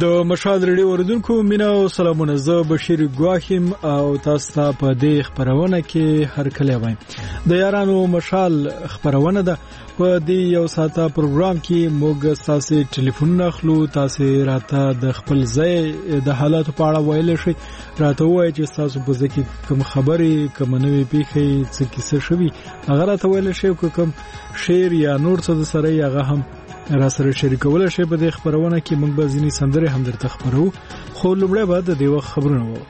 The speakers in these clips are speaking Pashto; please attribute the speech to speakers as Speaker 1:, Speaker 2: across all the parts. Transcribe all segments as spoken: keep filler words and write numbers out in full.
Speaker 1: د مشال ریډیو اوریدونکو مینا او سلامونه. زه بشیر ګواخیم او تاسو ته په دې خبرونه کې هر کله وایم. د یارانو مشال خبرونه ده. په دې یو ساعته پروګرام کې موږ تاسو ټلیفون اخلو، تاسو راته د خپل ځای د حالاتو په اړه ویل شي، راته وایي چې تاسو په ځکه کوم خبرې کوم نوې پیښې څه کیسه شوي هغه راته ویل شي، کوم شعر یا نور څه سره هغه هم را سره شریکول شي. په دې خبرونه کې موږ به ځینې سندرې هم درته خبرو، خو لومړی به د دې وخت خبرونه وو.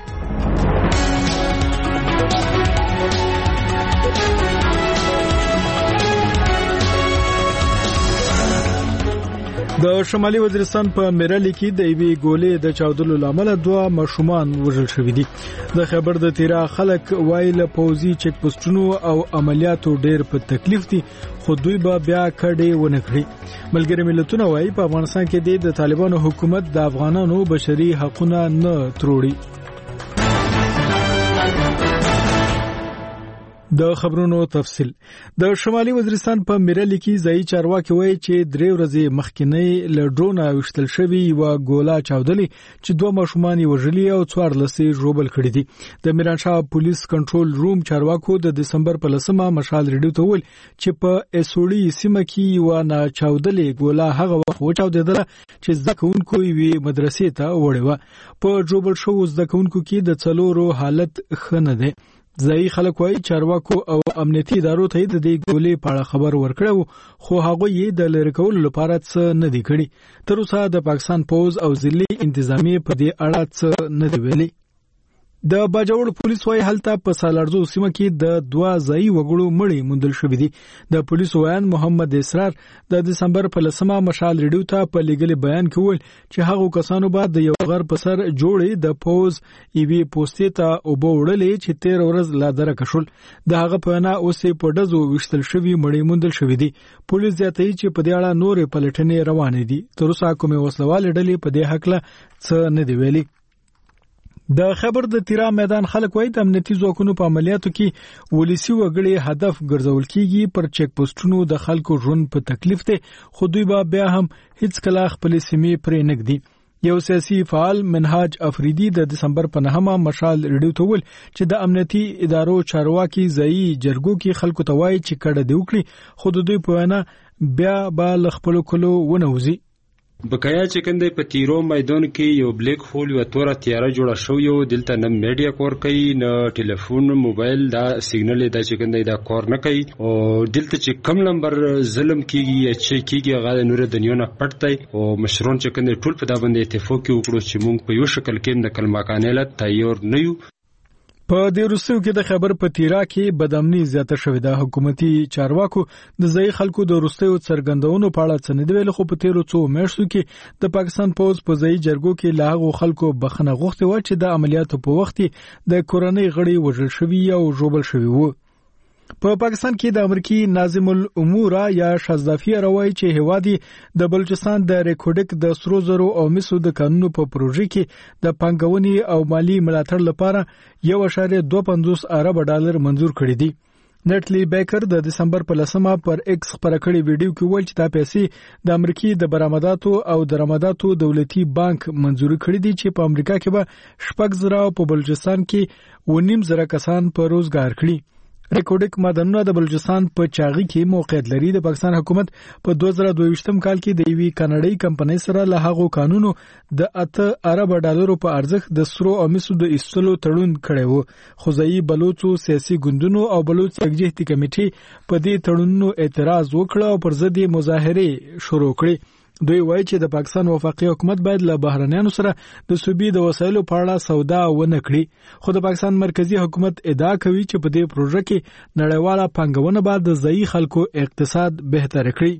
Speaker 1: د شمالي وزیرستان په میرالي کې د ایوي ګولې د چاودلو لامل دوه ماشومان وژل شوي دي. د خبر د تیرا خلک وایله پوزي چک پوسټونو او عملیاتو ډېر په تکلیف دي، خو دوی به بیا کډې ونه کړي. ملګری ملتونه وایي په افغانستان کې د طالبانو حکومت د افغانانو بشري حقوقونه نه تروړي. د خبرونو تفصیل. د شمالي وزیرستان په میرالي کې ځای چارواکي وایي چې درې ورځې مخکینی له ډرون وشتل شوی و ګولا چاودلې چې دوه ماشومان وژلي او څوار لسې ژوبل کړي دي. د میرانشاه پولیس کنټرول روم چارواکو د دسمبر په لسمه مشال ریډیو ته ویل چې په اسوړی سیمه کې و نه چاودلې ګولا هغه وخت و چاودېدله چې ځکهونکو یې مدرسې ته وړي و. په ژوبل شو ځکهونکو کې د څلورو حالت ښه نه دی. ځای خلک وایي چارواکو او امنیتي ادارو ته د دې ګولې په اړه خبر ورکړو، خو هغه یې د لری کولو لپاره څه نه دی کړی. تر اوسه د پاکستان پوز او ځلي انتظامی په دې اړه څه نه دی ویلي. د باجوړ پولیس وایي هلته په سالارزو سیمه کې د دوا ځای وګړو مړی موندل شوې دي. د پولیس وایي محمد اسرار د دسمبر په لسمه مشال ریډیو ته په لګل بیان کول چې هغه کسانو بعد د یو غر په سر جوړې د پوز ایوي پوسټې ته او بوړلې چې تیر ورځ لا درکه شول. د هغه په نه اوسې په دزو وشتل شوی مړی موندل شوې دي. پولیس زیاتوي چې په دې اړه نورې پلټنې روانې دي. تر اوسه کومه وسلواله ډلې په دې حق له څه نه دی ویلي. د خبر د تیرا میدان خلک وایي د امنیتي ځواکونو په عملیاتو کې ولسی وګړي هدف ګرځول کیږي. پر چک پوسټونو د خلکو ژوند په تکلیف ته، خو دوی به بیا هم هیڅ کله خپل سیمې پرې نګدي. یو سیاسي فعال منهاج افریدي د دسمبر په نهمه مشال ریډیو ته ویل چې د امنیتي ادارو چارواکي ځای جرګو کې خلکو ته وایي چې کډه دی وکړي، خو دوی په وینا بیا به خپل کلو ونوزي.
Speaker 2: بقایا چې کنده په تیرو میدان کې یو بلیک هول یو توره تیاره جوړه شو، یو دلته نه میډیا کور کوي نه ټلیفون موبایل دا سیګنل دا چې کنده دا کور نه کوي، او دلته چې کم نمبر ظلم کیږي یا چې کیږي هغه نور دنیا نه پټتای. او مشرون چې کنده ټول په دا باندې اتفاق وکړو چې مونږ په یو شکل کې د کلماکانه له تیار نه یو. په دې وروستیو کې د خبر په تیرا کې بدامني زیاته شوې ده. حکومتي چارواکو د ځای خلکو د وروستیو څرګندونو په اړه څه نه دی ویلي، خو په تیرو څو میاشتو کې د پاکستان پوز په ځای جرګو کې له هغو خلکو بخښنه غوښتې وه چې د عملیاتو په وخت د کورنۍ غړي وژل شوي او ژوبل شوي وو. په پاکستان کې د امریکي ناظم الامور یا شازدافي روایي چې هوادي د بلوچستان د ریکورډک د سرو زرو او مسو د قانونو په پروژې کې د پنګونې او مالی ملاتړ لپاره یو اشاریه دوه پنځوس ارب ډالر منزور کړي دي. نټلی بیکر د دسمبر په لسمه پر ایکس خبره کړې ویډیو کې ویل چې دا پیسې د امریکای د برآمداتو او درآمداتو دولتي بانک منزور کړي دي چې په امریکا کې به شپږ زره او په بلوچستان کې ونیم زره کسان په روزګار کړي. ریکورډک معدنونه د بلوچستان په چاغي کې موقعیت لري. د پاکستان حکومت په دوه زره دوه ویشتم کال کې د یوې کاناډایي کمپنۍ سره له هغو قانونو د اته ارب ډالرو په ارزښت د سرو او مسو د ایستلو تړون کړی و، خو ځایي بلوچو سیاسي ګوندونو او بلوچ یکجهتي کمیټې په دې تړونونو اعتراض وکړ او پر ضد مظاهره شروع کړې. دوی وایي چې د پاکستان وفاقي حکومت باید له بهرنیانو سره د صوبې د وسایلو په اړه سودا ونه کړي، خو د پاکستان مرکزی حکومت ادعا کوي چې په دې پروژه کې نړیواله پانګونه به د ځایي خلکو اقتصاد بهتر کړي.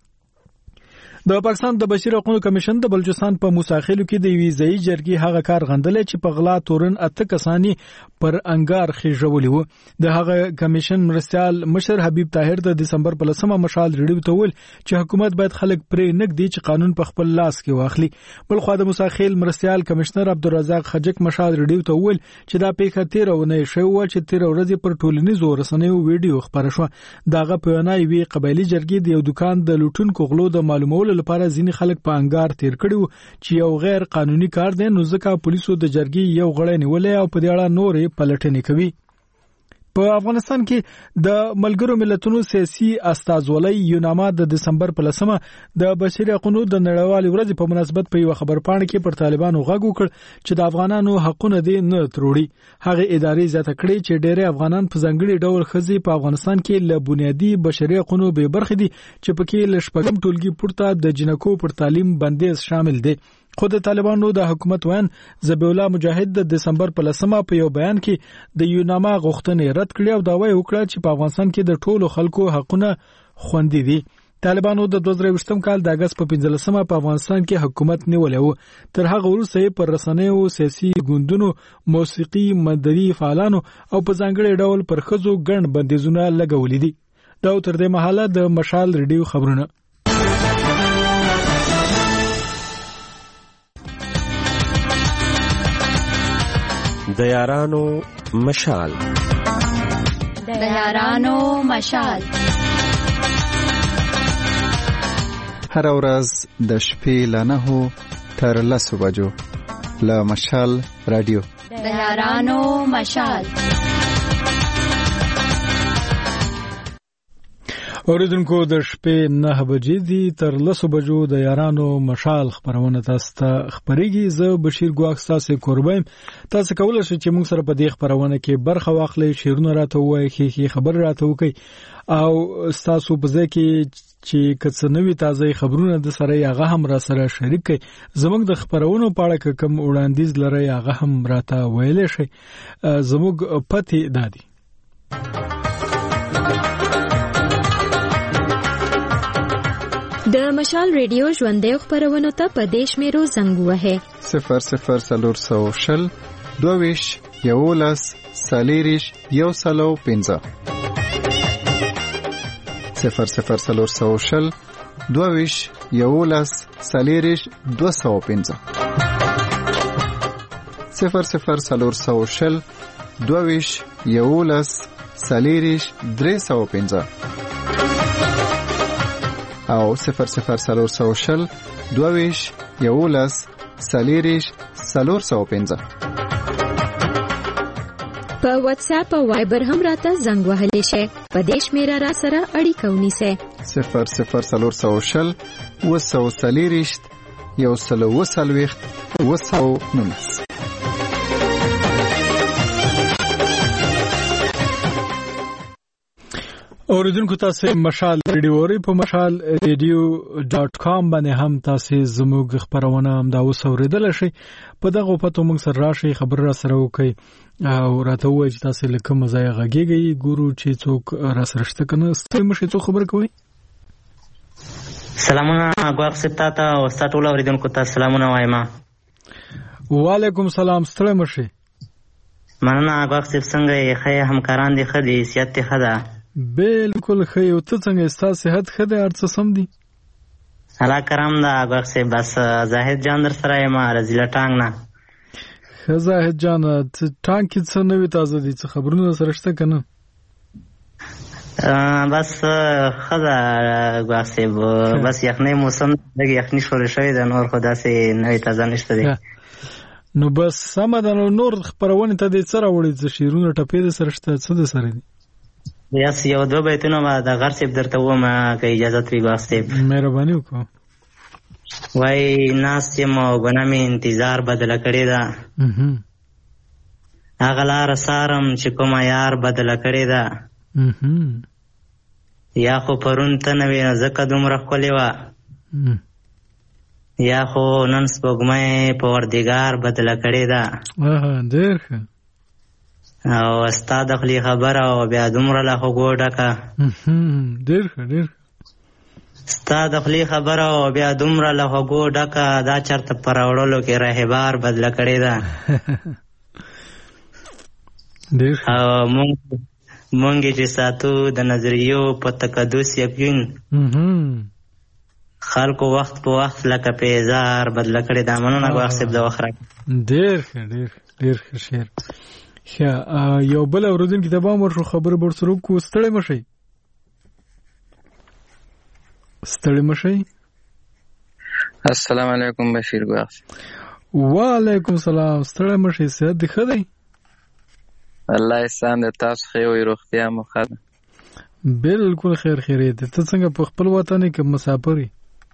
Speaker 2: د پاکستان د بشري حقوقو کمیشن د بلوچستان په موساخیلو کې د یوې ځایي جرګې هغه کار غندلې چې په غلا تورن اته کسانی پر انګار خېژولي وو. د هغه کمیشن مرستيال مشر حبیب طاهر د دسمبر په لسمه مشال ریډیو ته ویل چې حکومت باید خلک پرې نګدي چې قانون په خپل لاس کې واخلي. بل خو د موساخیل مرستيال کمشنر عبدالرزاق خجک مشال ریډیو ته ویل چې دا پیښه تیرونه شوی و چې تیر ورځې پر ټولنیزو رسنیو ویډیو خبره شو. داغه په نه وی قبایلی جرګې د یو دکان د لوټونکو غلو د معلومولو
Speaker 1: نیولو لپاره ځینې خلک په انګار تیر کړي چې یو غیر قانوني کار دی، نو ځکه پولیسو د جرګې یو غړی نیولې او په دې اړه نورې پلټنې کوي. په افغانستان کې د ملګرو ملتونو سیاسي استازولۍ یوناما د دسمبر په لسمه د بشري حقوقو د نړیوالې ورځې په مناسبت په یو خبرپاڼه کې پر طالبانو غږ وکړ چې د افغانانو حقونه دې نه تروړي. هغه ادارې زیاته کړې چې ډېری افغانان په ځانګړي ډول ښځې په افغانستان کې له بنیادي بشري حقوقو به برخې دي چې پکې له شپږم ټولګي پورته د جنکو پر تعلیم بندیز شامل دي. خو د طالبانو د حکومت وین ذبیح الله مجاهد د دسمبر په لسمه په یو بیان کې د یوناما غوښتنې رد کړې او دعوی وکړه چې په افغانستان کې د ټولو خلکو حقونه خوندي دي. طالبانو د دوه زره یوولسم کال د اگست په پنځلسمه په افغانستان کې حکومت نیولی و. تر هغه وروسته پر رسنیو، سیاسي ګوندونو، موسیقي، مدني فعالانو او په ځانګړي ډول پر ښځو ګڼ بندیزونه لګولي دي. دا تر دې مهاله د مشال ریډیو خبرونه.
Speaker 3: د یارانو مشال
Speaker 4: د یارانو مشال
Speaker 5: هر ورځ د شپې له نهو تر لسو بجو له مشال رادیو
Speaker 4: د یارانو مشال.
Speaker 1: اوریدونکو د شپې نه بجې دي تر لسو بجو د یارانو مشال خبرونه تاسو ته خبريږي. زه بشیر ګواښ تاسو کوربایم. تاسو کولای شئ چې موږ سره په دې خبرونه کې برخه واخلئ، شیرونه راته وایي، خې خبر راته وکړي او تاسو په ځای کې چې کڅ نوې تازه خبرونه د سره هغه هم را سره شریک کړئ. زموږ د خبرونو په اړه کوم وړاندیز لري هغه هم راته ویلی شئ. زموږ پته دادی
Speaker 6: د مشال ریډیو ژوندۍ خبرونه ته په دیش میرو زنګ وهه
Speaker 5: صفر صفر سلور سو شل دوویش یولس سالیریش یو سلو پنځه صفر صفر سلور سو شل دوویش یولس سالیریش دو سو پنځه صفر صفر سلور سو شل دوویش یولس سالیریش درې سو پنځه او صفر صفر سلور سو شل دوویش یولس سالیریش سلور سو پنځه.
Speaker 6: په واتس اپ او وایبر هم راته زنګ وهلی شئ. په دې شمیره را سره اړیکه ونیسئ.
Speaker 5: صفر صفر سلور سو شل اوه سوه څلېرویشت یو سل اوه څلوېښت اوه سوه نولس.
Speaker 1: اوریدونکو تاسو مشال ریډیو اورئ. په مشال ریډیو ډاټ کام باندې هم تاسو زموږ خبرونه هم دا اوس اوریدل شئ. په دغه پته موږ سره راشي، خبر را سره وکړئ او راته وایي چې تاسو له کوم ځای غږیږئ. ګورو چې څوک را سره شته کنه. ستاسو مشه څو خبر کوي.
Speaker 7: سلامونه غواړم ستاسو ته او ستاسو ټول اوریدونکو ته سلامونه وایم.
Speaker 1: وعلیکم سلام. ستړي مشه.
Speaker 7: مننه غواړم څنګه یې خې همکاران دي خدي سیادت ته خدا.
Speaker 1: بالکل خې او ته څنګه ستاسو صحت خدای ارڅ سم دي؟
Speaker 7: الله کرام دا غوښه بس زاهد جان در سره ما رزیله ټانګ نه.
Speaker 1: زاهد جان ټانګ کې څه نوې تازه دي؟ څه خبرونه سره شته کنه؟
Speaker 7: بس خدا غوښه بس یخنۍ موسم دغه یخنۍ شوري شوی د نور خدا سي نوې تازه نشته دي.
Speaker 1: نو بس سم ده. نور خبرونه ته دې سره وړي چې شیرونه ټپې سره شته څه ده سره دي؟
Speaker 7: یاس یو دو بیتونه ما د غر سیب درته ومه که اجازت وي ګاستیب.
Speaker 1: مهرباني وکړه.
Speaker 7: وای ناس یم او ګناه مې انتظار بدله کړې ده. هغه لاره سارم چې کومه یار بدله کړې ده. یا خو پرون ته نه وې ځکه دومره ښکلې وه، یا خو نن سپوږمۍ په وردګار بدله کړې ده.
Speaker 1: ډېر ښه.
Speaker 7: او ستا د خولې خبره او بیا دومره له خوږو ډکه.
Speaker 1: ډېر ښه ډېر ښه.
Speaker 7: ستا د خولې خبره او بیا دومره له خوږو ډکه، دا چېرته په راوړلو کې راهبار بدله کړې ده. او مونږ مونږ چې ساتو د نظریو په تقدس یقین، خلکو وخت په وخت لکه پیزار بدله کړې ده. مننه ګواښ صاحب د وخت راکړه.
Speaker 1: ډېر ښه ډېر ډېر ښه شعر. یو بل اوریدونکي ته به ورشو خبره به ورسره وکړو. ستړی مه شئ ستړی مه شئ.
Speaker 8: السلام علیکم بشیر ګواخ.
Speaker 1: وعلیکم السلام. ستړی مشي صحت دې ښه دی؟
Speaker 8: الله احسان دې تاسو ښه وي روغتیا مو ښه ده؟
Speaker 1: بالکل خیر خیریت دی. ته څنګه په خپل وطن کې مسافر یې؟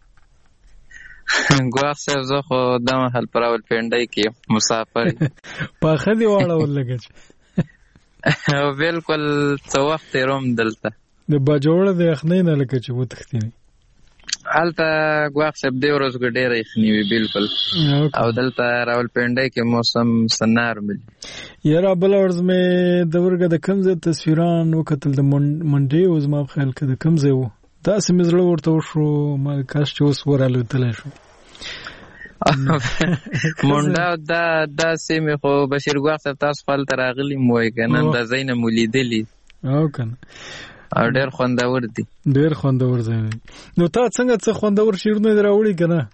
Speaker 8: ګواخ صاحب زه خو دا مهال په راولپنډۍ کې مسافر یم.
Speaker 1: پاخه دې واړول لږ
Speaker 8: بالکل څه وخت تېروم دلته
Speaker 1: د باجوړه د یخنۍ نه لکه چې وتښتینې
Speaker 8: هلته ګواخ صاحب دې ورځو کې ډېره یخني وي بالکل او دلته راولپنډۍ کې موسم څه نارمل.
Speaker 1: یاره بله ورځ مې د ورګه د کوم ځای تصویران وکتل د منډې و زما په خیال کې د کوم ځای و داسې مې زړه ورته وشو ما کاش چې اوس ورالوتلی شو.
Speaker 8: منډه دا دا سیمې خو بشیر ګواخ صاحب تاسو خو هلته راغلي مو وایي که نه دا ځای نه مو لیدلي
Speaker 1: او که نه
Speaker 8: او ډېر خوندور دي.
Speaker 1: ډېر خوندور ځای دی. نو تا څنګه څه خوندور شعرونه دې راوړي که نه؟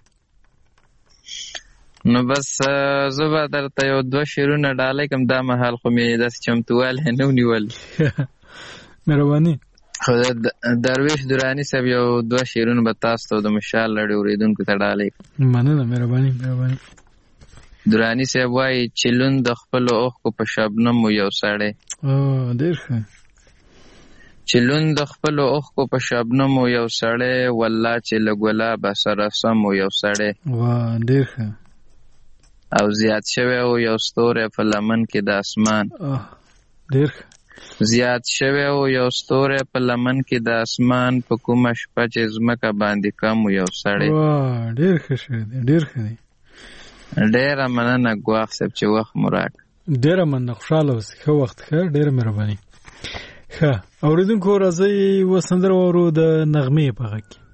Speaker 8: نو بس زه به درته یو دوه شعرونه ډالۍ کړم دا مهال خو مې داسې چمتووالی نه و نیول.
Speaker 1: مهرباني.
Speaker 8: خو درویش دراني صاحب یو دوه شعرونه به تاسو ته د مشال لړۍ اورېدونکو ته ډالۍ کړم.
Speaker 1: مننه مهرباني مهرباني.
Speaker 8: دراني صاحب وایي چې لوند د خپلو اوښکو په شبنم و یو سړی.
Speaker 1: ډېر ښه.
Speaker 8: چې لوند د خپلو اوښکو په شبنم و یو سړی والله چې له ګلابه سره سم و یو سړی.
Speaker 1: واه ډېر ښه.
Speaker 8: او زیات شوی و یو ستوری په لمن کې د اسمان.
Speaker 1: ډېر ښه.
Speaker 8: زیات شوی و یو ستوری په لمن کې د اسمان په کومه شپه چې ځمکه باندې کم و یو سړی.
Speaker 1: واه ډېر ښه شعر دی ډېر ښه دی.
Speaker 8: ډېره مننه ګواخ صاحب چې وخت مو راکړ.
Speaker 1: ډېره مننه خوشحاله اوسئ. ښه وخت ښه ډېره مهرباني. ښه اورېدونکو راځئ و سندره واورو د نغمې په غږ کې.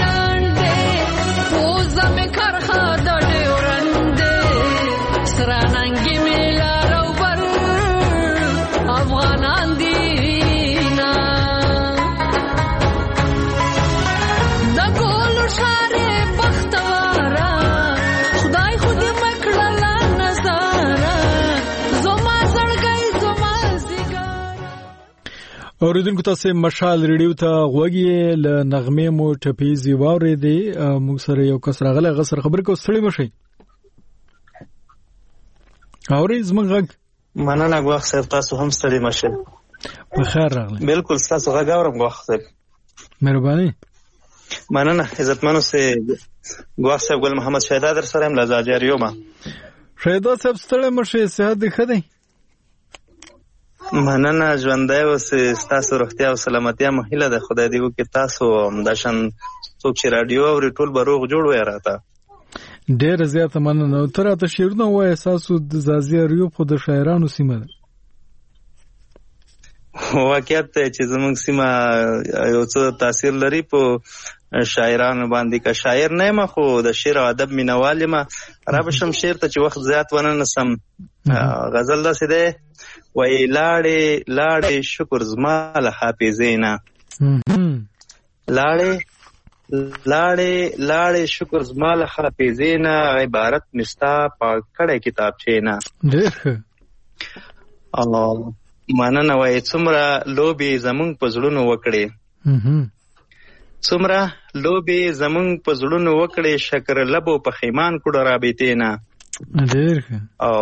Speaker 9: Sra
Speaker 1: اوریدونکو تاسو مشال ریډیو ته غوږی له نغمه مو ټپیزي واورې دی موږ سره یو کس راغله غسر خبر کو ستړي مشي اوري زمونږ
Speaker 9: مننه غواخ صاحب تاسو هم ستړي مشي
Speaker 1: په خیر راغله
Speaker 9: بالکل تاسو غږ اورم غواخ صاحب
Speaker 1: مهرباني
Speaker 9: مننه عزتمنو سه غواخ صاحب ګل محمد شهدا در سره هم لزاجریو ما
Speaker 1: شهدا صاحب ستړي مشي صحت دی خدای
Speaker 9: مننه ژوندۍ اوسې ستاسو روغتیا او سلامتیا مو هیله ده خدای دې وکړي تاسو همداشان څوک چې راډیو اوري ټول به روغ جوړ وي راته
Speaker 1: ډېر زیاته مننه تر ته شعرونه وایي تاسو د زازیه ریو په د شاعرانو سیمه ده
Speaker 9: واقعیت چې زموږ سیمه یو څه تاثیر لري په شاعرانو باندې کا شاعر نه ما خو د شعر او ادب مینوال ما را بشم شعر ته چې وخت زیات ونه نسم غزل دا سده وای لاړې لاړې شکر زما له حافظینا لاړې لاړې لاړې شکر زما له حافظینا عبارت مستا پکړه کتابچې نه الله مننه وای څومره لوبي زمونږ په زړونو وکړي څومره لوبي زمونږ په زړونو وکړي شکر لبو په خیمان کړه رابطې نه
Speaker 1: ډېر
Speaker 9: او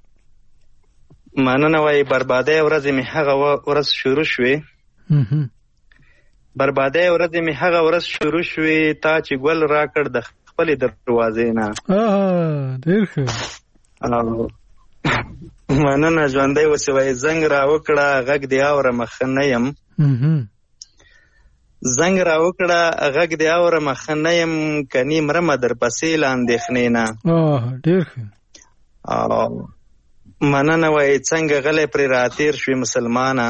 Speaker 9: مننه وای بربادي ورځې می هغه ورځ شروع شوې بربادي ورځې می هغه ورځ شروع شوې تا چې ګل راکړ د خپل دروازې نه
Speaker 1: اه ډېر ښه
Speaker 9: مننه ژوندۍ اوسې وای زنګ را وکړه غږ دی اوره مخ نه یم زنګ را وکړه غږ دی اوره مخ نه یم کني مرمه در پسې لاندېخنې نه
Speaker 1: اه ډېر ښه
Speaker 9: مننه وای څنګه غلې پر راتیر شوی مسلمانه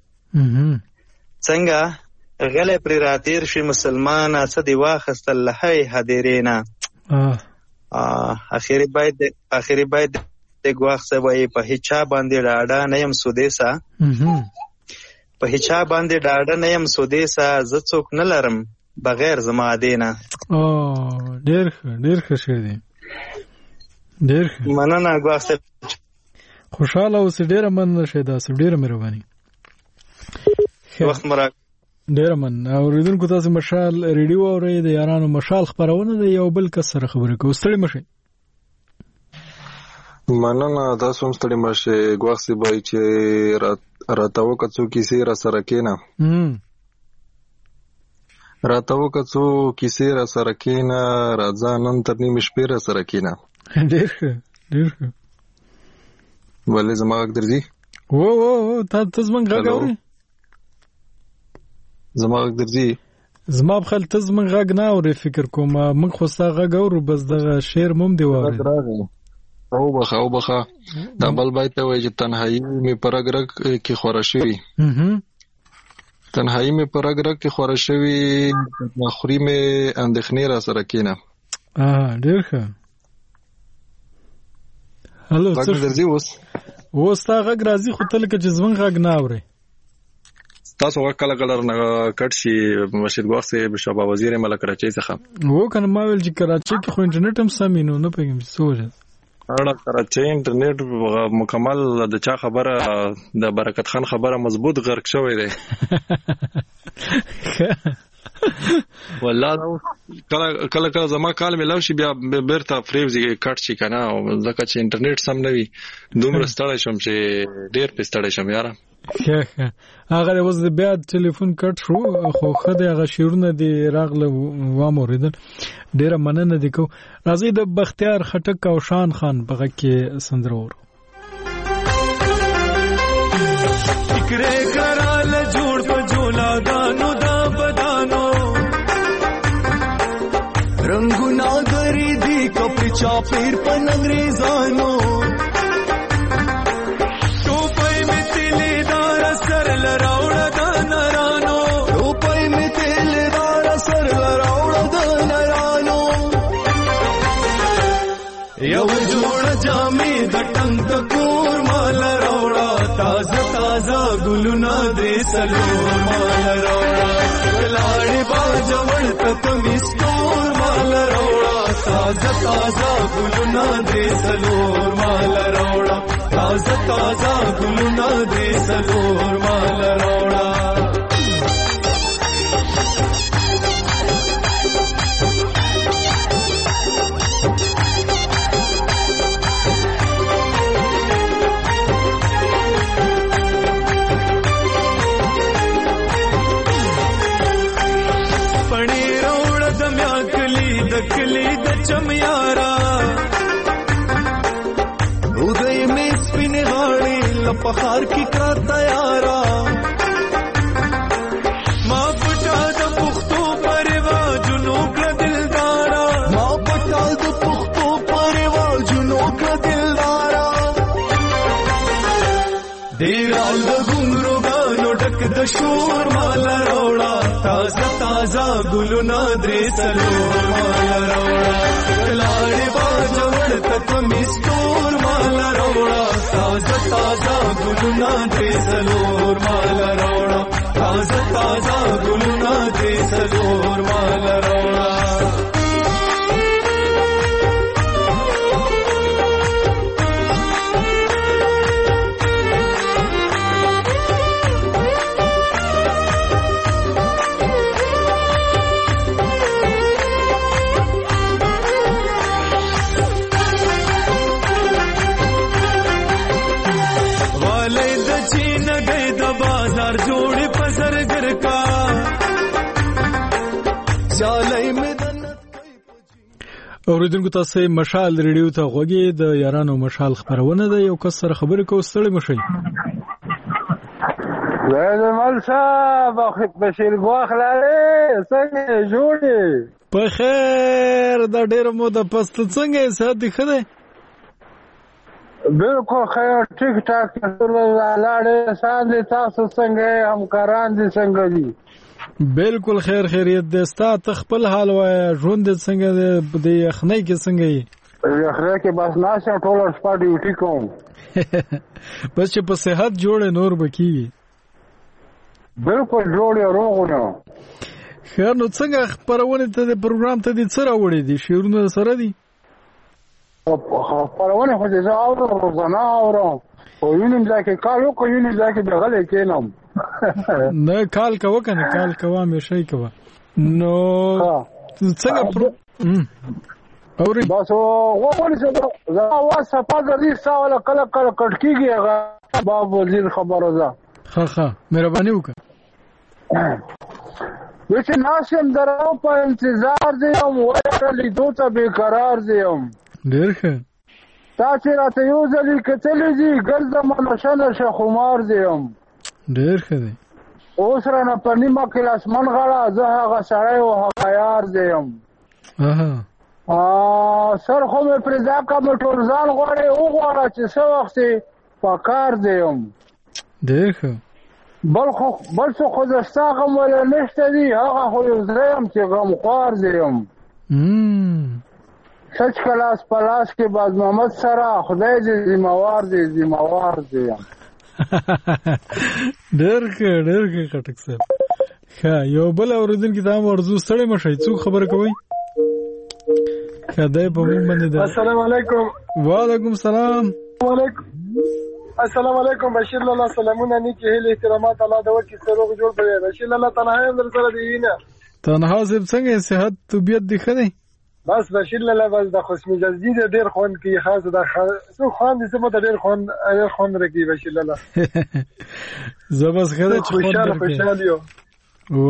Speaker 9: څنګه غلې پر راتیر شوی مسلمانه څه دی واخستل له هدیرینا
Speaker 1: اه
Speaker 9: اخیری باید اخیری باید د غواخ څه وای په هیچا باندې ډاډه نه يم سودیسا په هیچا باندې ډاډه نه يم سودیسا ز څوک نه لرم بغیر زما دینه
Speaker 1: او ډېر ډېر ښه شه دی ډېر
Speaker 9: مننه غواخ څه
Speaker 1: خوشاله اوسې ډېر مننه شه دا سب ډېر مهرباني
Speaker 9: وخت مرا
Speaker 1: ډېر مننه اوریدونکو تاسو مشال ریډیو اورئ د یارانو مشال خبرونه د یو بل کس سره خبرې کوو ستړي مشه
Speaker 10: مننه تاسو هم ستړي مشه غواخ سی بای چې راته وکړو کیسې را سره کینا راته وکړو کیسې را سره کینا راځه نن تر نیمه شپې را سره کینا
Speaker 1: ډېر ډېر
Speaker 10: ولې زما غږ درځي
Speaker 1: او او تاسو زمونږ غږ اورئ
Speaker 10: زما غږ درځي
Speaker 1: زما بخل تاسو زمونږ غږ نه اورئ فکر کوم موږ خو ستا غږ اورو بس دغه شعر موم دی واره
Speaker 10: او بخا او بخا دا بل باید ته وای چې تنهایی می پرګرګ کې خورا شوی تنهایی می پرګرګ کې خورا شوی مخوري می اندخنی را سره کینا
Speaker 1: اه ډیر ښه هالو څه
Speaker 10: درځي اوس
Speaker 1: اوس تا غږ راځي خو تل کې جزون غږ نه اوري
Speaker 10: تاسو وکړه کلر نه کټ شي مرشد غواخ سي شباب وزیر ملک راچي څخه
Speaker 1: وو کنه ما ویل چې کراچي کې خو انټرنیټ هم سمینو نه پېږم سوجه
Speaker 10: اړه کراچي انټرنیټ مکمل د چا خبره د برکت خان خبره مضبوط غرق شوی دی والله کله کله کله زما کال ملاو شي بیا بیرته فریوزي کټ شي کنه او ځکه چې انټرنیټ سم نه وي دومره ستړی شم چې ډیر په ستړی شم یاره
Speaker 1: هغه اوس د بیا ټلیفون کټ شو خو خدای هغه شیرونه دی راغله و موریدل ډیره مننه دي کو راځي د بختیار خټک او شان خان بغه کې سندرور
Speaker 11: فکرې کرال جوړ په جولا دانو دا بدانو رنگونه غری دی کپړه چاپیر په انګریزانو یو جوړ جامې د ټنګ کور مال راوړه تازه تازه ګلونه دې سلور مال راوړه لاړې باجوړ ته کمیستور مال راوړه تازه تازه ګلونه دې سلور مال راوړه تازه تازه ګلونه دې سلور مال راوړه دکلی د چمیارا ودای می سپین غاړي لپخار کی کا تیارا ما پټا د پختو پرواجونو کا دلدارا ما پټا د پختو پرواجونو کا دلدارا دیرال د ګونګرو غانو ډک د شور مال روړا تازه تازه ګلونه درې څلور مال روړا لاړې باجوړ تک مستور مال روړا تازه تازه ګلونه درې څلور مال روړا تازه تازه ګلونه درې څلور مال روړا
Speaker 1: اوریدونکو تاسو مشال ریډیو ته غوږی د یارانو مشال خبرونه ده یو کس سره خبرې کوو ستړي مشي
Speaker 12: زه مال صاحب وخت بشیر غواخلاره څنګه جوړې
Speaker 1: په خیر دا ډېر مو د پست څنګه سات دی خده
Speaker 12: بالکل خیر ټیک ټاک ټول لاړې ساندې تاسو څنګه همکاران دي څنګه دي
Speaker 1: بالکل خیر خیریت دې ستا تخپل حال وای ژوند څنګه دې یخنۍ کې څنګه یې
Speaker 12: یخنۍ کې بس ناشه ټول شپه ډیوټي کوم
Speaker 1: بس چې په صحت جوړه نور بکی
Speaker 12: بالکل جوړه روغونه
Speaker 1: خیر نو څنګه خبرونه ته د پروګرام ته دې سره وړي دي شیرونه سره دي
Speaker 12: خبرونه خو دې زاوره روزانه اورو او یونیم ځکه کالو کو یونیم ځکه دغه کېنم
Speaker 1: نه کال کا وکنه کال کا و مې شي کوا نو څنګه پر اوري
Speaker 12: بس وګورئ چې زه واسه په دې سوال کله کله کټکیږي هغه باب وزیر خبره ده
Speaker 1: ها ها مهرباني وکړه
Speaker 12: چې ناسم درو په انتظار دي او وایره لیدو ته بیقرار دي
Speaker 1: ډېر ښه
Speaker 12: تا چې راته یو ځلې کتلې دي ګرځه منشنه شخمار دي
Speaker 1: ډېر ښه دی
Speaker 12: اوس را نه په نیمه کې لاسمن غړه زه هغه سړی او هغه یار دی یم سر خو مې پرېږده که مې ټول ځان غواړې وغواړه چې څه وخت یې په کار دی یم
Speaker 1: ډېر ښه
Speaker 12: بل خو بل څه خو د ستا غم ولا نشته دي هغه خو یو زه یم چې غمخوار دی یم سچ کلاس په لاس کې باز محمد سره خدای دې ذمهوار دی ذمهوار دی یم
Speaker 1: ډېر ښه ډېر ښه خټک صاحب ښه یو بل اورېدونکي ته هم ورځو ستړی مه شئ څوک خبره کوئ ښه دی په موږ باندې ده
Speaker 13: السلام علیکم
Speaker 1: وعلیکم السلام
Speaker 13: وعلیکم السلام علیکم بشیر لاله سلامونه نیکی هیله احترامات الله د وکي سروغ جوړ کړی بشیر لاله تنها هم در سره دی نه
Speaker 1: تنها صاحب څنګه صحت طبيعت دی ښه دی
Speaker 13: بس بشیر لاله بس د خوش مزاجي ډېر خوان کی خاص د سو خوان دي سمه ډېر خوان ډېر خوان رکی بشیر لاله
Speaker 1: زبس خره چې
Speaker 13: خوشاله خوشاله یو
Speaker 1: و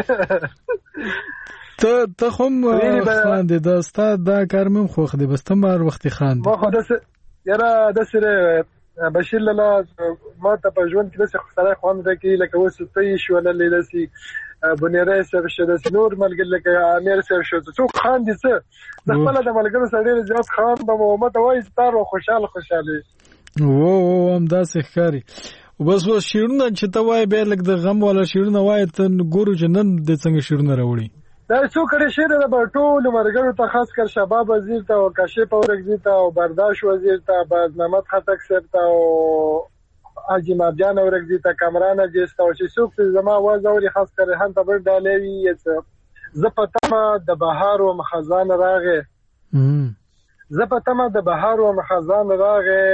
Speaker 1: ته ته هم خوان دي دا ستاد دا کار مم خوخ دي بس ته مار وختي خان
Speaker 13: ما خو داس یاره د سره بشیر لاله ما ته په ژوند کې د سره خوان رکی لکه وسه ته شو نه لیدسي بنیره سره شته نور ملګری لکه امیر سره شته څوک خان دي څه د خپل د ملګرو سره ډېر زیات خان به محمد وای ستاره خوشاله خوشاله
Speaker 1: وو وو هم داسې ښکاری وبس و شیرونه چې ته وای به لکه د غم ولا شیرونه وای ته ګورو چې نن د څنګه شیرونه راوړي
Speaker 13: دا څو کړي شعر د ټول مرګرو ته خاص کر شباب وزیر ته او کاشف اورګزی ته او برداشت وزیر ته باز محمد خټک صاحب ته او حاجی مرجان اورګزی ته کامران جسته او چې څوک زما आवाज اوري خاص کر هان ته بر ډالوي ز پتمه د بهار او مخزان راغه ز پتمه د بهار او مخزان راغه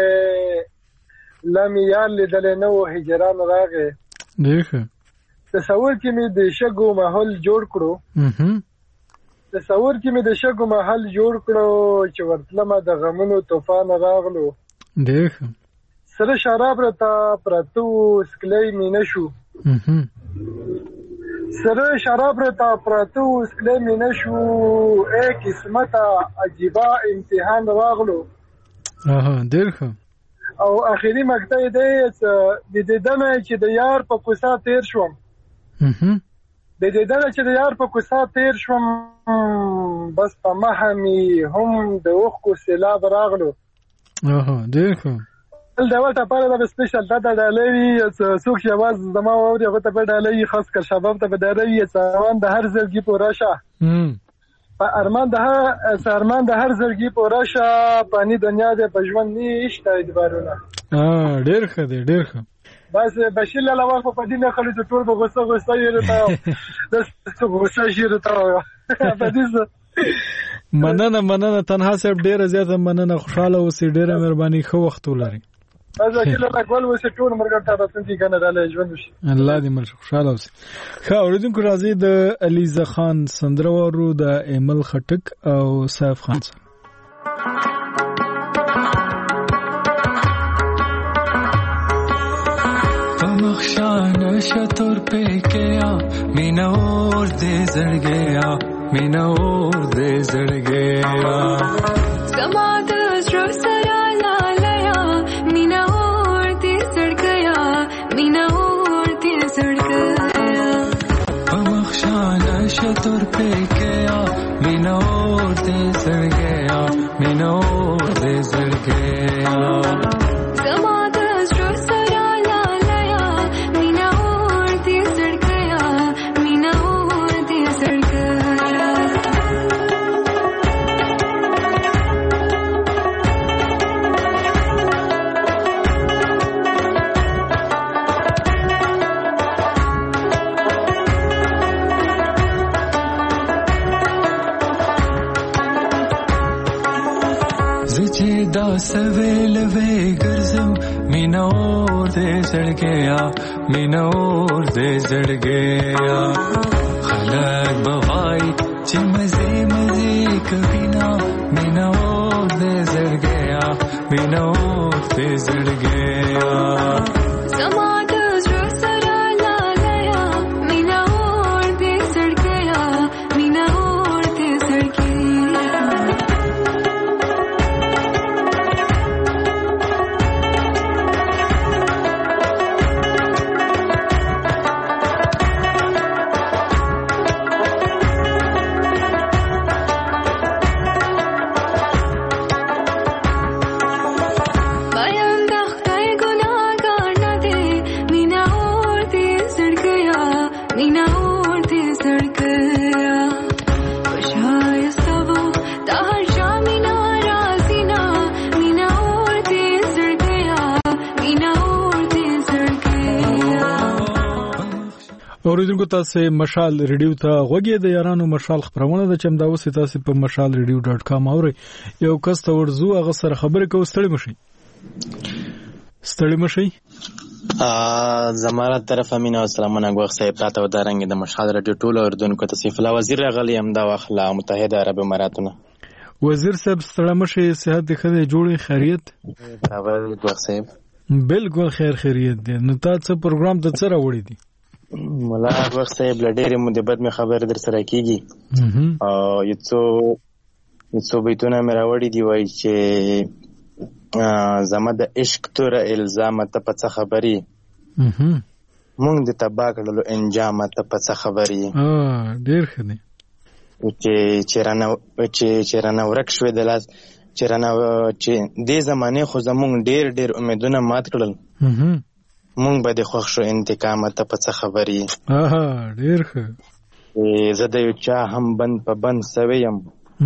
Speaker 13: لمیال لیدل نو هجران راغه
Speaker 1: دیخه
Speaker 13: تصور کې مې د شګو محل جوړ کړو تصور کې مې د شګو محل جوړ کړو چې ورتلمه د غمونو طوفان راغلو
Speaker 1: دیخه
Speaker 13: سره شراب رتا پرتو سکلې مې نشو سره شراب را تا پراته و سکله می نشو ای قسمت عجیبه امتحان راغلو.
Speaker 1: آها ډیر ښه.
Speaker 13: او اخیری مقطع دی د دیدنه چې د یار په کوڅه تیر شوم. د دیدنه چې د یار په کوڅه تیر شوم بس په مخه مې هم د اوښکو سیلاب راغلو.
Speaker 1: آها ډیر ښه.
Speaker 13: د وټه لپاره د سپیشل دا ډالۍ وي څوک چې आवाज زما واوري هغه ته به ډالۍ خاص کر شباب ته به ډالۍ سامان د هر زړګي پوره شه. په ارمان د هر ارمان د هر زړګي پوره شه پانی دنیا د پښوند نشته اعتبارونه.
Speaker 1: اه ډیر ښه دی ډیر ښه.
Speaker 13: بس بشیر له وخت په دې نه خلک ټول به غوسه غوسه یې راته د څه غوسه شي راته په دې
Speaker 1: مننه مننه تنها صاحب ډیره زیاته مننه خوشاله اوسئ ډیره مهرباني خو وخت ولرئ.
Speaker 13: ازه کله لا کول وسه ټول مرګ ته تاسو ته کنه راځي ژوند وشي
Speaker 1: الله دې مل خوشاله اوسئ. خو اوریدونکو راځي د علیزه خان سندرورو د ایمل خټک او سیف خان سره.
Speaker 11: مخشان شتور پہ کیا مینا اور دے زڑ گیا مینا اور دے زڑ گیا
Speaker 14: سماد سر سرا لالیا مینا اور دے زڑ گیا مینا اور دے زڑ گیا
Speaker 11: مخشان شتور پہ کیا مینا اور دے زڑ گیا مینا اور دے زڑ گیا دا سویل وے گرزم مینا اور دے زڑ گیا مینا اور دے زڑ گیا خلق بغائی چی مزے مزے کبھی نا مینا اور دے زڑ گیا مینا اور دے زڑ گیا
Speaker 1: اوریدونکو تاسو مشال ریډیو ته غوږی د یارانو مشال خبرونه د چمدا اوسه تاسو په مشال ریډیو ډاټ کام اوري یو کس ته ورزو هغه سره خبرې کوو. ستړي مشي ستړي مشي
Speaker 15: ا زماره طرف امینه سلامونه غوښ صاحب تاسو ودارنګ د مشال ریډیو ټول اوریدونکو ته سیف الله وزیر غلی هم دا واخله متحده عرب اماراتونه.
Speaker 1: وزیر صاحب ستړي مشي صحت د خدای جوړي خیریت
Speaker 15: خبر غوښ صاحب
Speaker 1: بالکل خیر خیریت دي. نو تاسو پروګرام ته څه راوړی دي؟
Speaker 15: ملا وخت صاحب لډېرې مدبت می خبر در سره کیږي او یو څو یو څو بیتونه مې راوړي دی وای چې زما د عشق تور الزام ته په خبري مونږ د تبا کړلو انجام ته په خبري
Speaker 1: اه ډېر ښه دی
Speaker 15: چې چیرانه چې چیرانه ورک شوې د لاس چیرانه چې دې زمانه خو زمونږ ډېر ډېر امیدونه مات کړل مونږ به د خوښ شو انتقام ته په څه خبري
Speaker 1: آها ډیر ښه
Speaker 15: زه د یو چا هم بند په بند سوی یم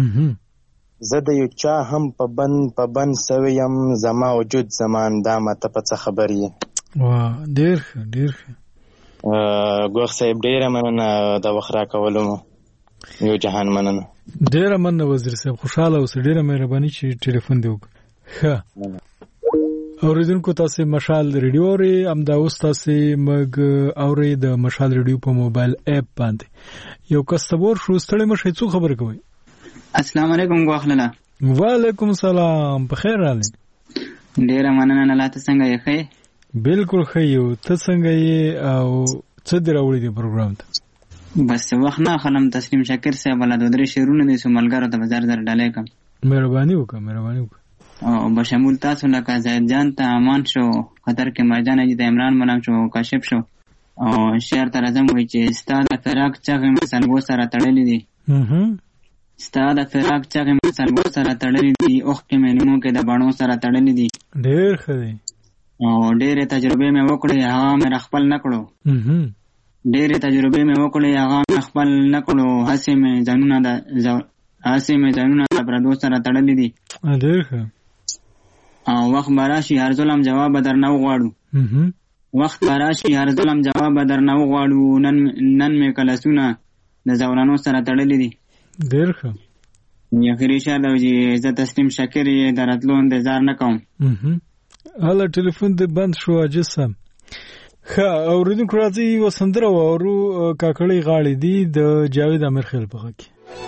Speaker 15: زه د یو چا هم په بند په بند سوی یم زما وجود زمان دامه ته په څه خبري
Speaker 1: واه ډیر ښه ډیر ښه
Speaker 15: ګوښ صاحب ډیره مننه د وخت راکولو یو جهان مننه
Speaker 1: ډیره مننه وزیر صاحب خوشاله اوسئ ډیره مهرباني چې ټلیفون دی وکړه. ښه اوریدونکو تاسو مشال ریډیو اوري ام دا اوس تاسو مګ اوري د مشال ریډیو په موبایل اپ باندې یو کستور شو ستړي مشه څو خبر کوي.
Speaker 16: السلام علیکم غواخلله.
Speaker 1: وعلیکم السلام بخیر راغلی.
Speaker 16: ډیره مننه نه لاته څنګه یې ښه؟
Speaker 1: بالکل ښه یو ته څنګه یې او څه دی راوړی دی پروګرام ته؟
Speaker 16: بس وخت نه خلم تسلیم شاکر صاحب ولا د درې شیرونه دي سملګرو ته بازار در ډالې کم.
Speaker 1: مهرباني وکړه مهرباني وکړه.
Speaker 16: او بشمول تاسو لکه زید جان ته امان شو، خطر کې مرجان اجي ته عمران ملام شو، کاشف شو او شعر تر اعظم وی چې استاد فراق چغه مسلګو سره تړلې دي.
Speaker 1: هم
Speaker 16: استاد فراق چغه مسلګو سره تړلې دي، اوخ کې مېنمو کې د باڼو سره تړلې دي.
Speaker 1: ډېر ښه دي.
Speaker 16: او ډېرې تجربې مې وکړې هغه مې خپل نه کړو. ډېرې تجربې مې وکړې هغه مې خپل نه کړو، هسې مې ځانونه د هسې مې ځانونه د پردو سره تړلې دي.
Speaker 1: ډېر ښه.
Speaker 16: او وخت به راشي هر ظلم جواب به درنه وغواړو. وخت به راشي هر ظلم جواب به درنه وغواړو، نن نن مې کلسونه د زولانو سره تړلې دي.
Speaker 1: ډېر ښه.
Speaker 16: اخري شعر دا چې زه تسلیم شاکر یې د راتلو انتظار نه کوم.
Speaker 1: هله ټلیفون دې بند شو عاجز سم. ښه اورېدونکو راځئ یوه سندره واورو، کاکړۍ غاړې دي د جاوید امیر خیل په غږ کې.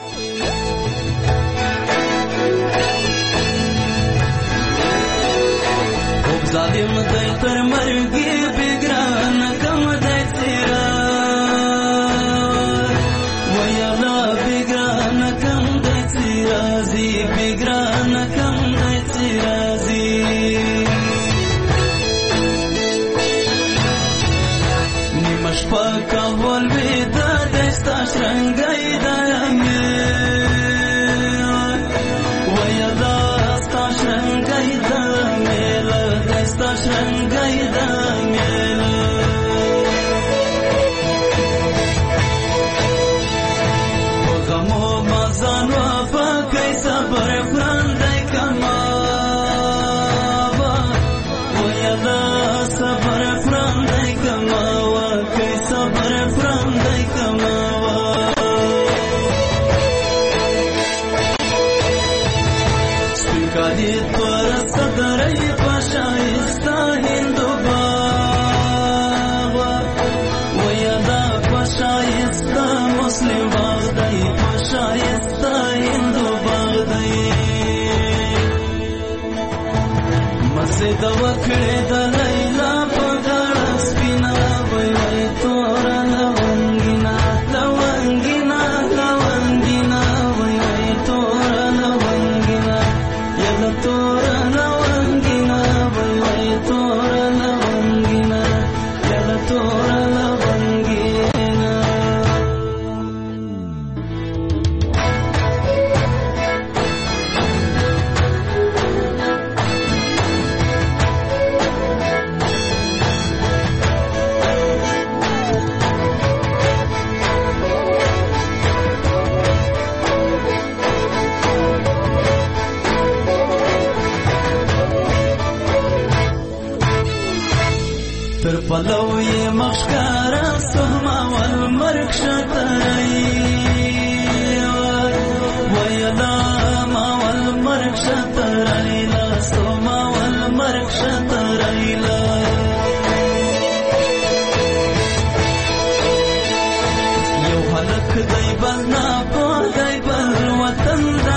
Speaker 11: ظالم دی تر مرګي بګران کم دی سیرا ویلا بګران کم دی سیرا زی بګران کم دی سیرا زی نیمش پاکا ول ودا دستا شرنګای دایمه ویلا ستا شرنګای دایمه ستا شرنګای دا میلا په غمو مازان وفا کوي صبر فرندای کما ویلا صبر فرندای کما کوي صبر فرندای کما سپکادی پر صدرای شایستا هندو باغ ویدا شایستا مسلم باغ دی شایستا هندو باغ دی مسجد وکړه د لیلا په غاړه سپینا وای وای تور لونګینا لونګینا لونګینا وای وای تور لونګینا یل تور تر پلو یې مخکاره سهما والمرګ شترای ویلا ما والمرګ شترای لا سهما والمرګ شترای لا یو هلک دی بل نه پوهی بل وطن د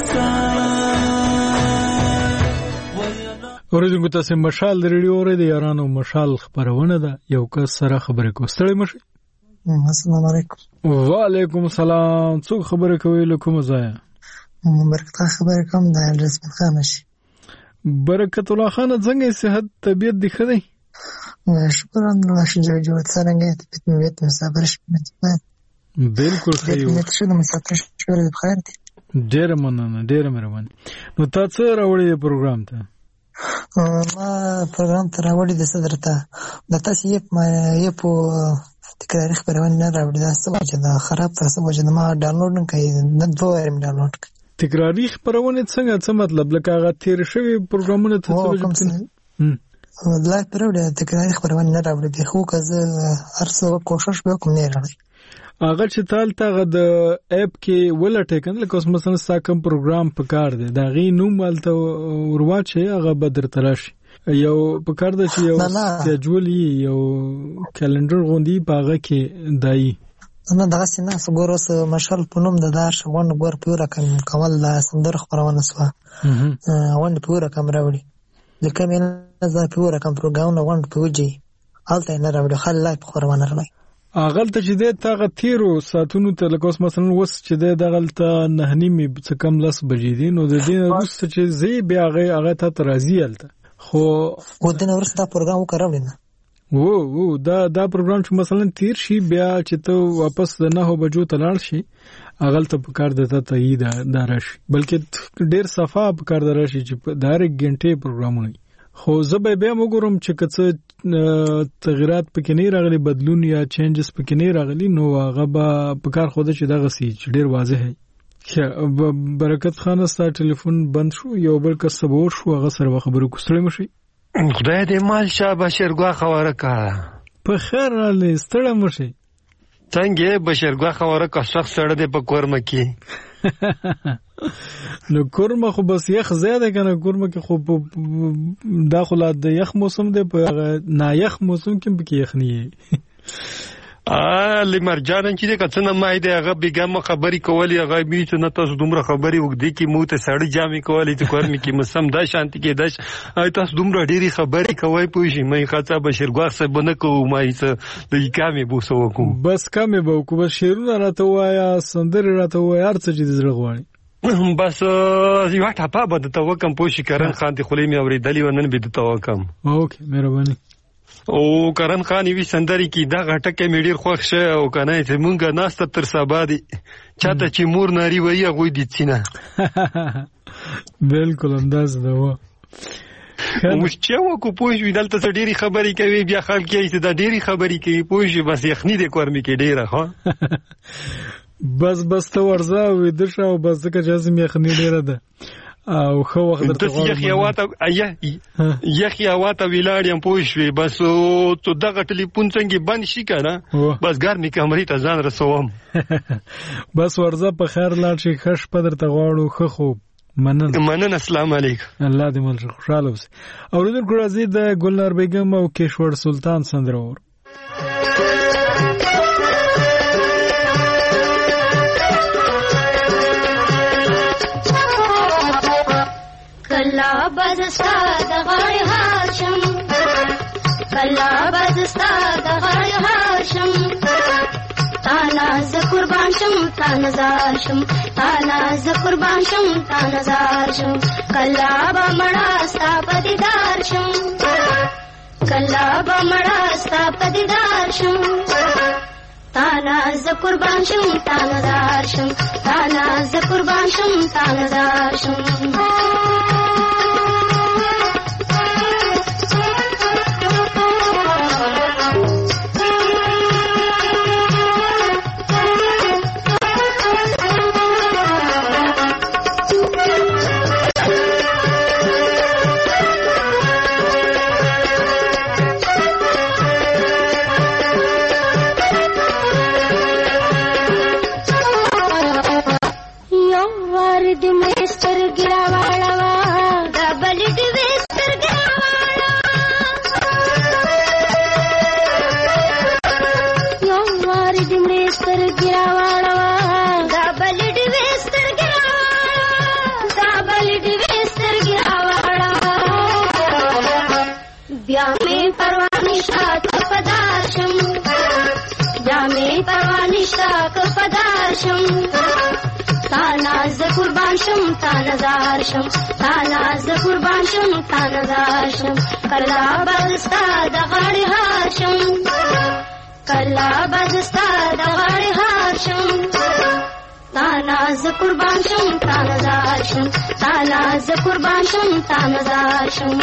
Speaker 1: اوریدونکو تاسو مشال د ریډیو اورئ د یارانو مشال خبرونه ده. یو کس سره خبرې کوستړې مشي.
Speaker 17: السلام علیکم.
Speaker 1: وعلیکم السلام. څوک خبرې کوي له کومه ځایه؟
Speaker 17: برکت خبرې کوم د رسمن خان شي.
Speaker 1: برکت الله خان څنګه صحت طبيعت دی ښه دی؟
Speaker 17: شکر الله شجاع جو څنګه طبيعت مسافر شمه.
Speaker 1: بالکل ښه یو.
Speaker 17: طبيعت شنو مسافر شوړ بخیر دی.
Speaker 1: ډېر مننه ډېر مهرباني. نو تاسو راوړی پروګرام ته؟
Speaker 17: ما پروګرام ته راوړی د صدرته د تاسو یې ما یې په تکراري خبرونه نه راوړی دا څه چې دا خراب تر څه وجه ما ډاونلوډ نه کوي نه دوه ایم ډاونلوډ کوي.
Speaker 1: تکراري خبرونه څنګه څه مطلب لکه هغه تیر شوی پروګرامونه ته څه وجه
Speaker 17: لا پروډه تکراري خبرونه نه راوړی دی خو که زه هر څه کوشش وکم نه راوړی.
Speaker 1: اگر چې تال ته د اپ کې ولټه کنه کوم مثلا ستا کوم پروګرام په کار دی دا غي نوم مالته ورواچي هغه بدر ترش یو په کار دی چې یو سکیجول یو کلندر غوندي پاغه کې دای
Speaker 17: نه دغه سینه سګوروس مشال پونم د دار شوند ګور پیوره کوم کول لا سندر خبرونه سوا وند پیوره کوم راوړي لکه مې نه ز پیوره کوم پروګرام نه وند پیوجي حالت نه راوړي خل لایف خبرونه راوړي
Speaker 1: اغلته چې د تاغه تیرو ساتونو ته لکه اوس مثلا وس چې د دغلته نه نیمه څه کم لس بجې دي نو د دې وروسته چې زی بیا هغه هغه ته راځي الته خو
Speaker 17: و دې نو ورسته پروګرام وکړل نه
Speaker 1: وو وو دا دا پروګرام چې مثلا تیر شي بیا چې ته واپس نه هو بجو ته لاړ شي اغلته په کار دته ته یی دا دارشي بلکې ډیر صفه په کار درشي چې د هر غنټه پروګرامونه خو زه به بیا وګورم چې کڅه تغیرات پکې نه راغلي بدلون یا چینجز پکې نه راغلي نو هغه به په کار خوده چې دغه سي ډیر واضح ہے. برکت خان ستا ټلیفون بند شو یو بل کس سبور شو هغه سره خبرو کوستړی مشي
Speaker 18: خدای دې مال شاه بشرګوا خبره کا
Speaker 1: په خیر رالی ستړی مشي
Speaker 18: څنګه بشرګوا خبره کا شخص سره دې په کورمه کې
Speaker 1: نو کورمه خو بس یخ زیاده کنه کورمه کې خو داخله د یخ موسم دی په نه یخ موسم کې به یخ نه
Speaker 18: ا لمرجان چې کڅنه مای دی هغه بیګم خبري کولی هغه می چې نه تاسو دومره خبري وګدي کې مو ته سړی جامې کولی چې کورمه کې مسم دا شانتي کې داش تاسو دومره ډيري خبري کوي پوښي مې خاصه بشرګوا څه بنه کوم مای څه د کامې بوسو کوم
Speaker 1: بس کامې به کو بس شیرونه راته وایا سندره راته وایا هر څه چې زړه غواړي
Speaker 18: بس یو ټاپه بده تو کم پوښي کرن خان دي خلې مې اورېدلې ونن به د تو کم
Speaker 1: اوکې مهرباني
Speaker 18: او کرن خان وی سندري کی دا غټکه مې ډیر خوښ شه او کنه چې مونږه ناسته تر سبا دي چاته چې مور ناری وای هغه دي څینه
Speaker 1: بالکل انداز دا و
Speaker 18: اوس چې وکو پوښ وی دلته ډیری خبري کوي بیا خلک یې چې دا ډیری خبري کوي پوښ بس یخنی د کورمې کې ډیره ها
Speaker 1: بس بس ته ورځه وې د شاو بس ځکه جزم یخنی ډیره ده او خو وخت درته
Speaker 18: غواړم یخ یواته ای یخ یواته ویلاړم پوښوي بس تو دغه ټلیفون څنګه بند شي کنه بس ګرمي کمرې ته ځان رسوم
Speaker 1: بس ورځه په خیر لاړ شي خش په درته غواړو خو خوب منن
Speaker 18: منن السلام علیکم
Speaker 1: الله دې مل خوشاله اوسه اوریدل کو راځي د ګلنار بیگم او کیشور سلطان سندرور
Speaker 19: کلا بزستا د غړ هاشم کلا بزستا د غړ هاشم تانا ز قربان شم تانا زار شم تانا ز قربان شم تانا زار شم کلا با مړا ستا پدیدار شم کلا با مړا ستا پدیدار شم تانا ز قربان شم تانا زار شم تانا ز قربان شم تانا زار شم تانا ز قربان شم تانا زار شم تانا ز قربان شم تانا زار شم کلا بزستا د غړ هاشم کلا بزستا د غړ هاشم تانا ز قربان شم تانا زار شم تانا ز قربان شم تانا زار شم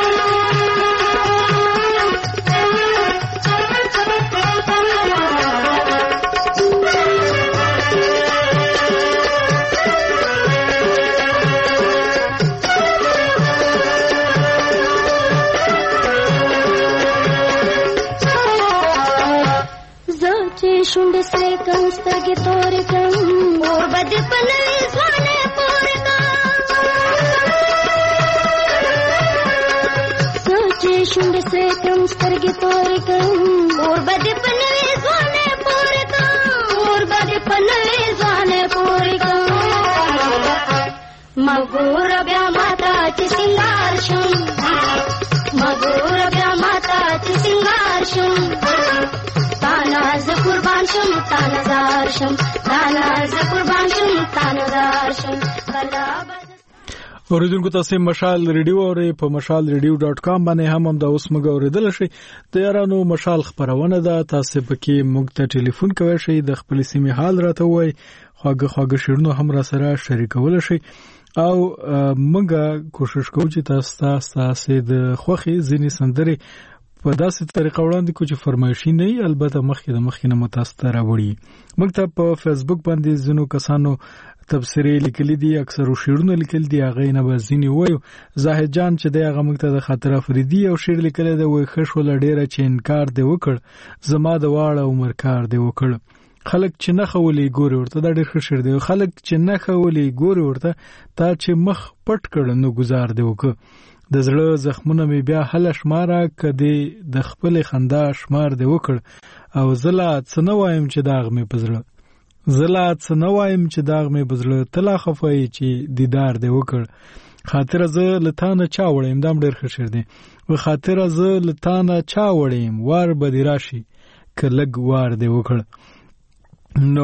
Speaker 19: شونډې سره کم سترګې تورې کم اور بد پنوي ځوانې پورې کم سوچې شونډې سره کم سترګې تورې کم اور بد پنوي ځوانې پورې کم اور بد پنوي ځوانې پورې کم مګور بیا ماتا چې سنگار شم مګور بیا ماتا چې سنگار شم تانا ز قربان شم تانا زار شم تانا ز قربان شم تانا زار شم کلا
Speaker 1: اوریدونکو تاسو مشال ریډیو او په مشال ریډیو ډاٹ کام باندې هم هم دا اوس موږ اوریدل شي د یارانو مشال خبرونه ده تاسو پکې موږ ته ټلیفون کوئ شي د خپل سیمې حال راته وای خواږه خواږه شیرونو هم را سره شریکول شي او موږ کوشش کوو چې تاسو تاسو د خوخي ځینې سندري په داسې طریقه وړاندې کوو چې فرمایشي نه البته مخکې د مخکې نه متاثر راوړي موږ ته په فیسبوک باندې ځینو کسانو تبصره لیکلي دي اکثر شیرونه لیکل دي هغه نه بزینی وایو زاهد جان چې د هغه موږ ته د خاطر افریدي او شیر لیکل دی وای خښ ول ډیره چې انکار دی وکړ زما د واړه عمر کار دی وکړ خلک چې نه خولي ګوري ورته دا ډیر ښه شیر دی خلک چې نه خولي ګوري ورته تا چې مخ پټ کړ نو گزار دی وکړ د زړه زخمونه می بیا هله شماره کدي د خپل خندا شمار دی وکړ او زلا څنوایم چې داغ می پزړه زلات سنوایم چې داغ مې بزړه تلا خفای چې دیدار دی وکړ خاطر ز لتانه چا وړم دام ډیر ښه شر دی و خاطر ز لتانه چا وړم وار به راشي کلګ وار دی وکړ نو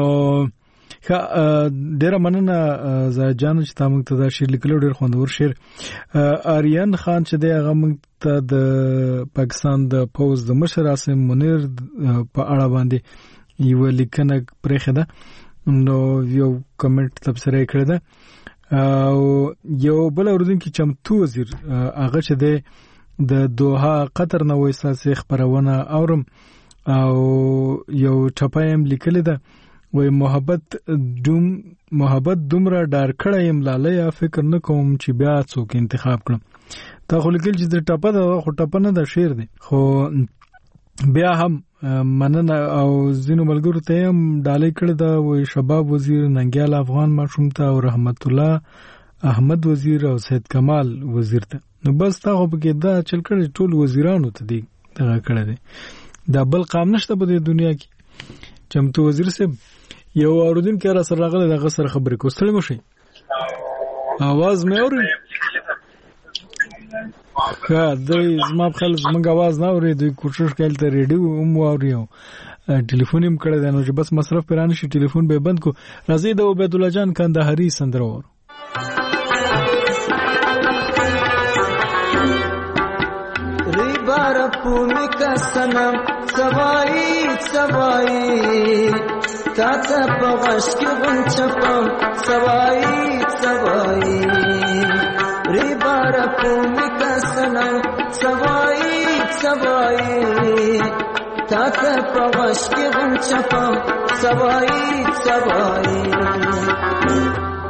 Speaker 1: ډیر مننه ز جان چې تاسو ته دا شیر لیکلو ډیر خوندور شیر آریان خان چې دی هغه موږ ته د پاکستان د پوز د مشر عاصم منیر په اړه باندې یو لیکنه پرېخه ده نو یو کمنټ تبصره کړی ده او یو بل اوردونکو چمتو وزیر هغه چې د د دوحه قطر نو وساسه خبرونه اورم او یو ټپایم لیکل ده وای محبت دوم محبت دومره ډار کړم لاله فکر نه کوم چې بیا څوک انتخاب کړم تا خو لیکل چې د ټپه ده خو ټپه نه ده شعر دی خو بیا هم مننه او زینو ملګرو ته هم ډالۍ کړی دا وای شباب وزیر ننګیال افغان ماشوم ته او رحمت الله احمد وزیر او سید کمال وزیر ته نو بس تا خو پکې دا چل کړی ټول وزیرانو ته دی دا کړی دی دا بل قام نشته په دنیا کې چمتو وزیر صاحب یو اوردون کې را سره راغله دغه سره خبرې کوستل مو شي आवाज مې اوري ها دوی زما په خل زمونږ आवाज نه اوري دوی کوشش کوي ته ریډیو هم اوري او ټلیفون هم کړی دی نو چې بس مصرف پران شي ټلیفون به بند کو راځي د عبید الله جان کندهاري سندره ور
Speaker 11: ری بار پومی کا سنم سوای سوای تا ته په غش کې غون چپم سوای سوای ری بار پومی کا سنم سوای سوای تا ته په غش کې غون چپم سوای سوای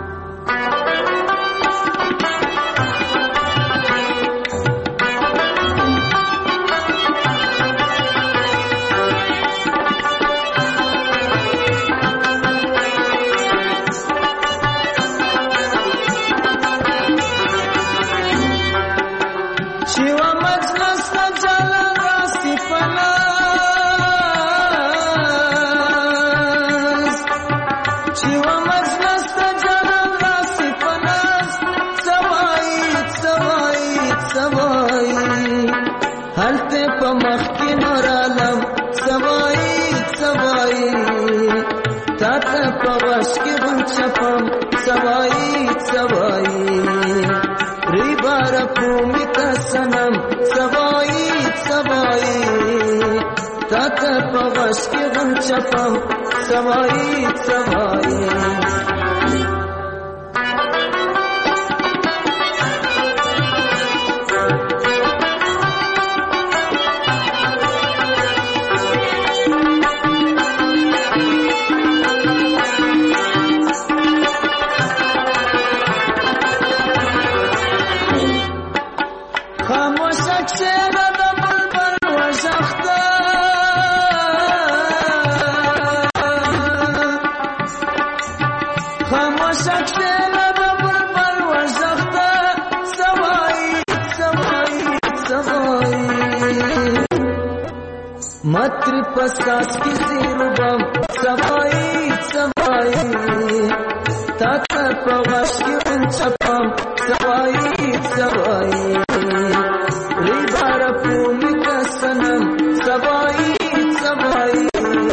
Speaker 11: سوای سوای ری بار پومی کا سنم سوای سوای تا ته په غش کې غم چپم سوای سوای متر پساس کی زیربم سوای سوای تا ته په غش کې انچپم سوای سوای ری بار پومی کا سنم سوای سوای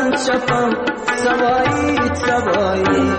Speaker 11: بند شپم سوایی سوایی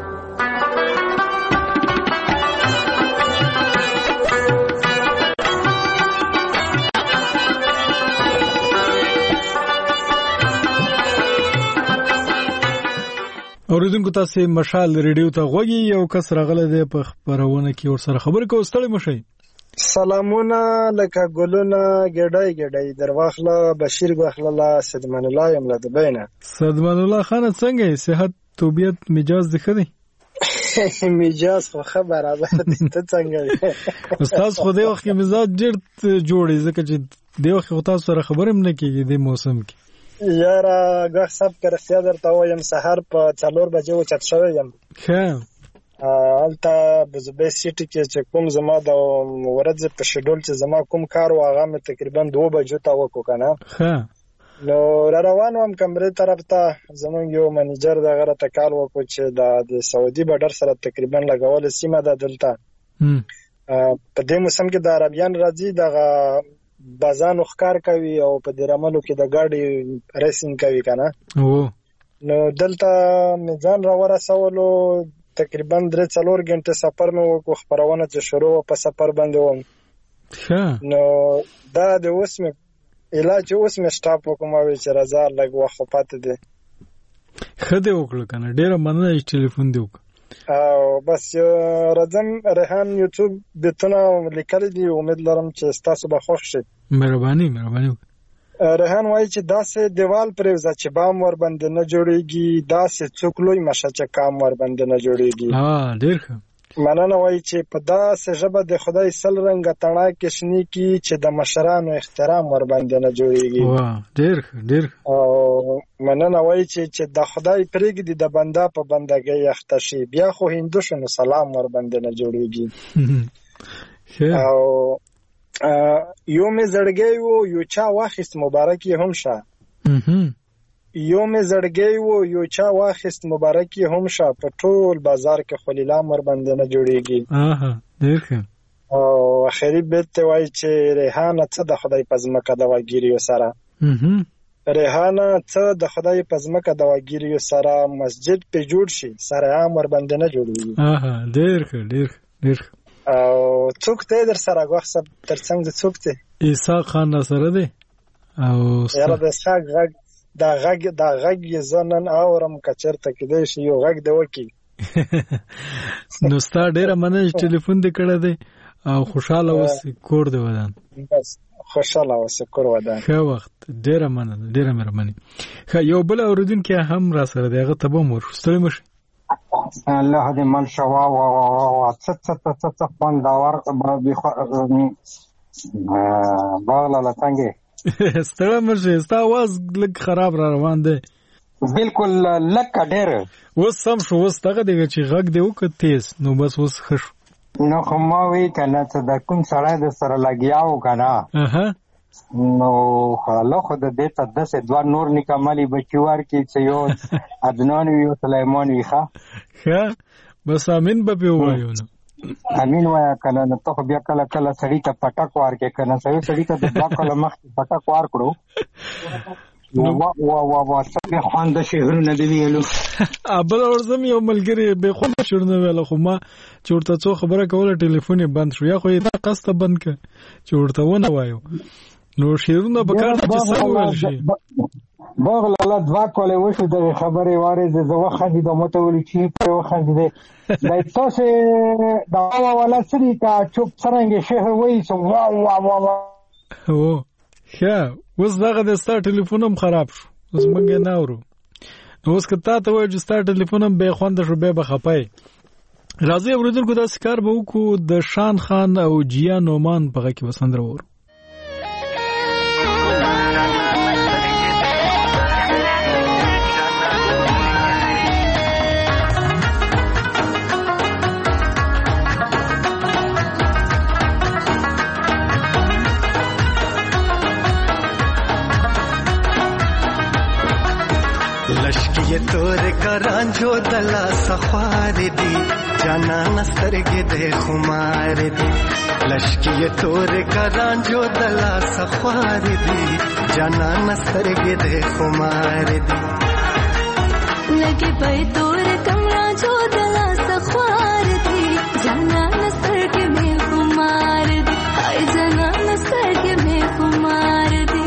Speaker 1: اوریدونکو تاسو مشال ریډیو ته غوږی یو کس راغله د په خبرونه کې ور سره خبرې کوو ستړي مشي
Speaker 13: سلامونه لکه ګلونه ګډای ګډای درواخله بشیر غوخله صدمان الله یم له دبینه
Speaker 1: صدمان الله خان څنګه صحت طبيعت مجاز دی خدي
Speaker 13: مجاز خو خبره ده ته څنګه
Speaker 1: استاد خو دې وخت کې مزاج ډېر جوړی ځکه چې دې وخت خو تاسو سره خبرې نه کیږي د موسم کې
Speaker 13: یاره غږ سب کرسیا درته وایم سحر په څلور بجې و چت شوی یم
Speaker 1: ښه
Speaker 13: الته بزبې سیټي کې چې کوم زما د ورځ په شډول چې زما کوم کار واغه مې تقریبا دوه بجو ته وکړ کنه
Speaker 1: ښه
Speaker 13: نو را روان وم کمرې طرف ته زمونږ یو منیجر دغه را تکال وکړ چې د سعودي بډر سره تقریبا لګول سیمه ده دلته په دې موسم کې د عربیان راځي دغه بازان ښکار کوي او په درملو کې د ګاډي ریسینګ کوي کنه
Speaker 1: او
Speaker 13: نو دلته میزان را ورسولو تقریبا درې څلور غنټه سفر مې وکړ خبرونه چې شروع په سفر باندې وم
Speaker 1: ښه
Speaker 13: نو دا د اوس مې علاج اوس مې سټاپ وکم او چې رضا لګ وخت پاتې دي
Speaker 1: خدای وکړه کنه ډیره مننه چې ټلیفون دی وکړه
Speaker 13: او بس رضم ریحان یوټیوب بتونه لیکل دي امید لرم چې تاسو به خوښ شي
Speaker 1: مهرباني مهرباني
Speaker 13: ریحان وایي چې داسې دیوال پرېوځه چې بام ور باندې نه جوړیږي داسې څوک لوی مشه چې کام ور باندې نه جوړیږي
Speaker 1: ها ډیر ښه
Speaker 13: مننه وایي چې په داسې ژبه د خدای سل رنګه تڼا کې شنی کی چې د مشرانو احترام ور باندې نه جوړیږي
Speaker 1: وا ډیر ډیر
Speaker 13: او مننه وایي چې چې د خدای پرېږدي د بندا په بندګۍ اخته شي بیا خو هندو شنو سلام ور باندې نه جوړیږي او یو مې زړګی وو یو چا واخیست مبارکي هم شه یو مې زړګی وو یو چا واخیست مبارکي هم شه په ټول بازار کې خلیلا مر باندې نه جوړیږي
Speaker 1: اها ډیر ښه
Speaker 13: او اخري بیت وایي چې ریحانه څه د خدای په ځمکه د واګیریو سره ریحانه څه د خدای په ځمکه د واګیریو سره مسجد په جوړ شي سره امر باندې نه جوړیږي
Speaker 1: اها ډیر ښه ډیر ډیر
Speaker 13: او څوک ته در سره غوښه ترڅنګ د څوک ته
Speaker 1: عیسی خان سره دی او
Speaker 13: یاره د ښاګ غږ دا غږ دا غږ یې زنن اورم کچرته کې شي یو غږ دی وکی
Speaker 1: نو ستا ډیره مننه ټلیفون دې کړه دی او خوشاله اوس کور دی ودان
Speaker 13: بس خوشاله اوس کور ودان
Speaker 1: ښه وخت ډیره مننه ډیره مهرباني ښه یو بل اوریدونکو هم را سره دی هغه ته به مور ستړي مشه
Speaker 20: الله دې مل شوا وا وا وا څ څ څ څ خوندور به باغله لټنګي
Speaker 1: ستړی مشه ستا आवाज لږ خراب را روان دی
Speaker 20: بالکل لکه ډېر
Speaker 1: اوس سم شو اوس دغه دغه چې غږ دی وکړ تیز نو بس اوس خش
Speaker 20: نو خو ما وی کنه چې د کوم سړی د سره لګیاو کنه
Speaker 1: اها
Speaker 20: نو خلا خو د دې ته د څه دوه نور نکمالي بچوار کې چې یو عدنان وی او سليمان وی ښه
Speaker 1: ښه بس امين به وایو نو
Speaker 20: امين وایا کنه نو ته بیا کله کله سړی ته پټک وار کې کنه سړی سړی ته د باکله مخ پټک وار کړو نو وا وا وا وا څنګه خوند شهرونه دی ویلو
Speaker 1: ابل ورزم یو ملګری به خوند شهرونه ویل خو ما چورته څو خبره کوله ټلیفون بند شو یا خو یې قصته بند ک چورته ونه وایو نو شهرونه به کار چې څنګه شي
Speaker 20: باغله لا دوا کوله وشو د خبرې واره د زو خندې د متولي چی په وخندې د تاسو دا ولا سری کا چوپ څنګه شهر وای سو وا وا وا
Speaker 1: او ښه اوس دغه د ستار ټلیفون هم خراب شو اوس موږ نه اورو نو اوس کته ته وای چې ستار ټلیفون هم به خوند شو به بخپای راځي ورودونکو د سکار به وکړو د شان خان او جیا نومان په کې وسندره ورو
Speaker 11: लश्की तोर करांजो दला सखार दी जाना नस्तरगे दे खुमार दी लश्की तोर करांजो दला सखार दी जाना नस्तरगे दे खुमार दी
Speaker 14: لګي په تور کمرا جو دلا سخوار دي جانا نستر کې مې خمار دي هاي جانا نستر کې مې خمار دي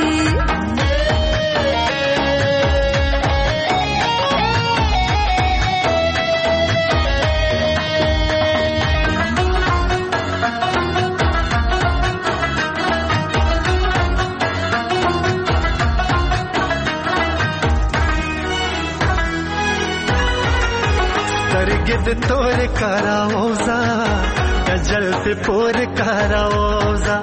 Speaker 11: سترګې د تور کاراوزا کجل په پور کاراوزا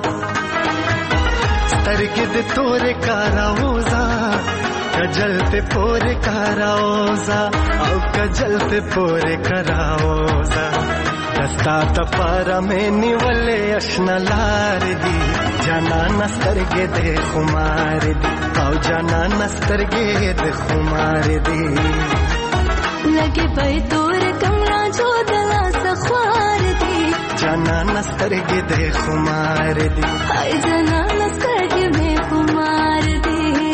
Speaker 11: سترګې د تور کاراوزا کجل په پور کاراوزا او کجل په پور کاراوزا دستا ته پاره مې نیولې آشنا لار دي جانا نسترګې د خمار دي او جانا نسترګې د خمار دي
Speaker 14: لګي په تور کمرا جو دلا سخوار دي
Speaker 11: جانا نسترګې د خمار دي
Speaker 14: هاي جانا نسترګې مې خمار دي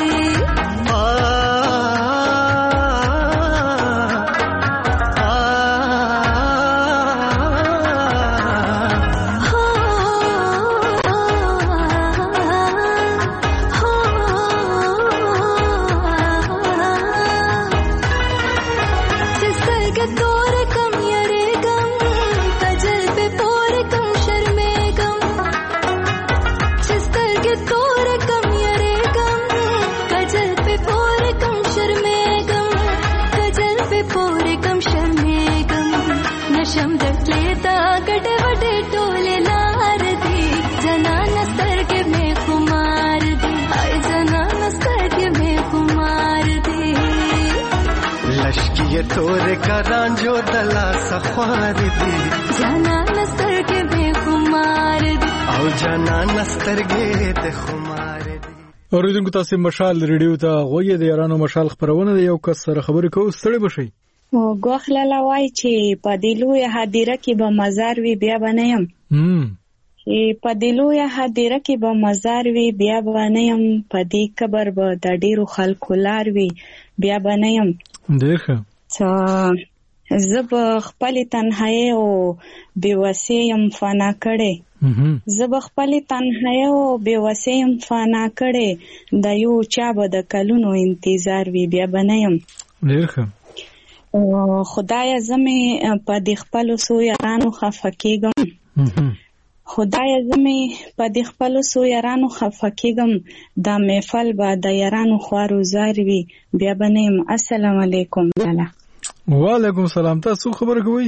Speaker 11: تور کرانجو دلا سخوار دي
Speaker 14: جانا نستر کې به خمار دي
Speaker 11: او جانا نستر کې د خمار دي.
Speaker 1: اوریدونکو تاسو مشال ریډیو ته غوږی د یارانو مشال خبرونه د یو کس سره خبرې کوو ستړي بشي.
Speaker 21: او غوخلاله وای چې په دلوې هدیره کې به مزار وی بیا بنیم. هم چې په دلوې هدیره کې به مزار وی بیا بنیم په دې قبر به د ډیرو خلکو لار وی بیا بنیم.
Speaker 1: دیخه
Speaker 21: زب خپل تنهایی او بیوسی ام فانا کړي زب خپل تنهایی او بیوسی ام فانا کړي د یو چا به د کلونو انتظار وی بیا بنیم.
Speaker 1: ډیرخه
Speaker 21: خدای زمي په د خپل سو یارانو خفقېګم خدای زمي په د خپل سو یارانو خفقېګم د محفل به د یارانو خوارو زار وی بیا بنیم. السلام علیکم.
Speaker 1: وعلیکم سلام. تاسو خبر کوئ؟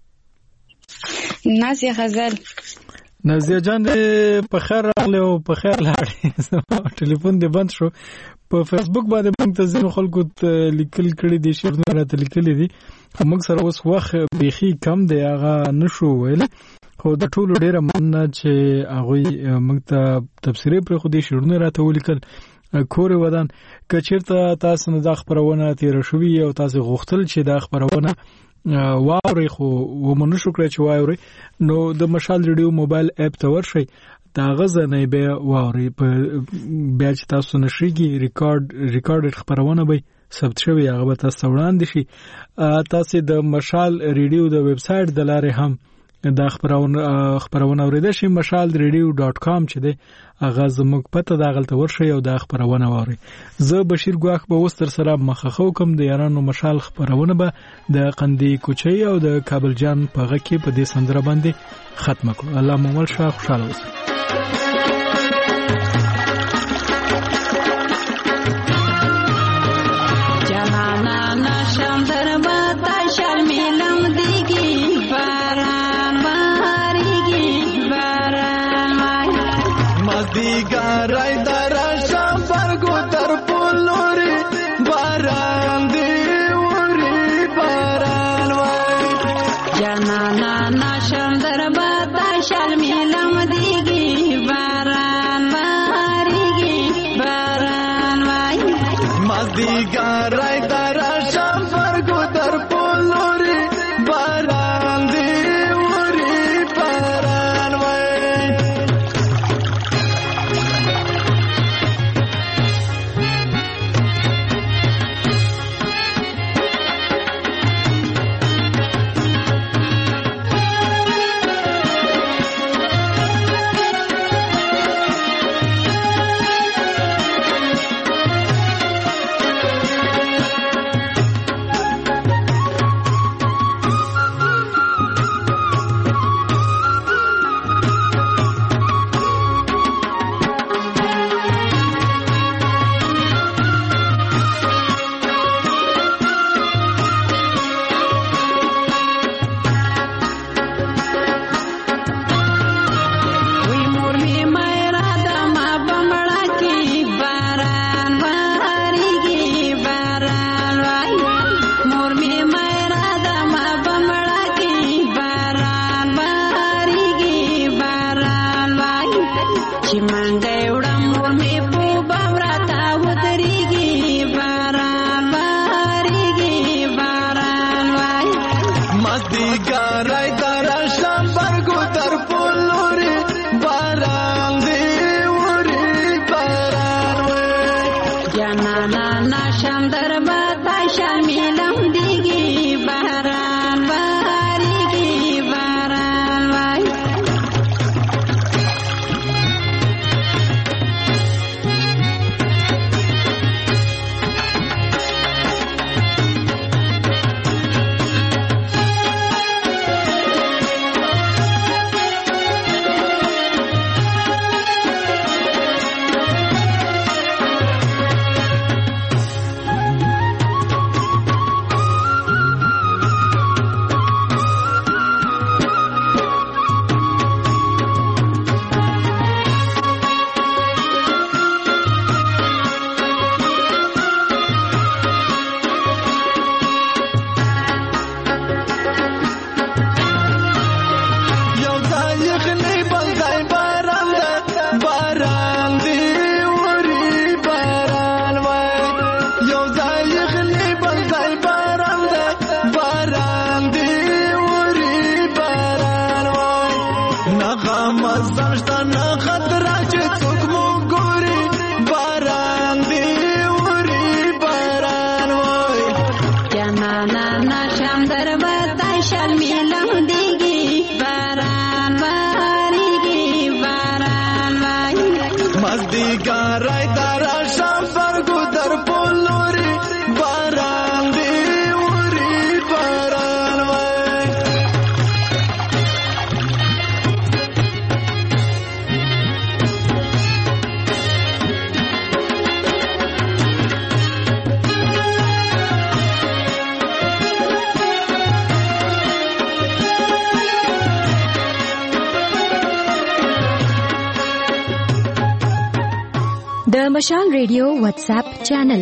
Speaker 21: نازیه غزل.
Speaker 1: نازیه جان په خیر راغله او په خیر لاړې. ټلیفون دې بند شو. په فیسبوک باندې موږ ته ځینو خلکو لیکل کړي دي شعرونه راته لیکلي دي. موږ سره اوس وخت بیخي کم دی هغه نشو ویل خو د ټولو ډیره مننه چې هغوی موږ ته تبصرې پرې خو دې شعرونه راته ولیکل. کور ودان کچیرته تاسو نه د خبرونه تیر شوی او تاسو غوښتل چې د خبرونه واوري خو ومنو شو کړی چې واوري نو د مشال ریډیو موبایل اپ ته ورشي دا غزنه به واوري په بیا چې تاسو نشيږي ریکارډ ریکارډ خبرونه به ثبت شوی هغه به تاسو وړاندې شي. تاسو د مشال ریډیو د ویب سټ د لارې هم دا خبرونه خبرونه اوریدل شي مشال ریډیو ډاټ کام چې دی هغه زموږ پته دا غلطه ورشي او دا خبرونه ووري. زه بشیر ګواخ به وستر سره مخخو کوم د یارانو مشال خبرونه به د قندی کوچي او د کابل جان په غږ کې په دې سندره باندې ختمه کړو. الله مو مل شاه خوشاله اوسئ.
Speaker 2: دربتا شاملم دیږي باران باریږي باران وای
Speaker 6: د مشال ریډیو واتس اپ چینل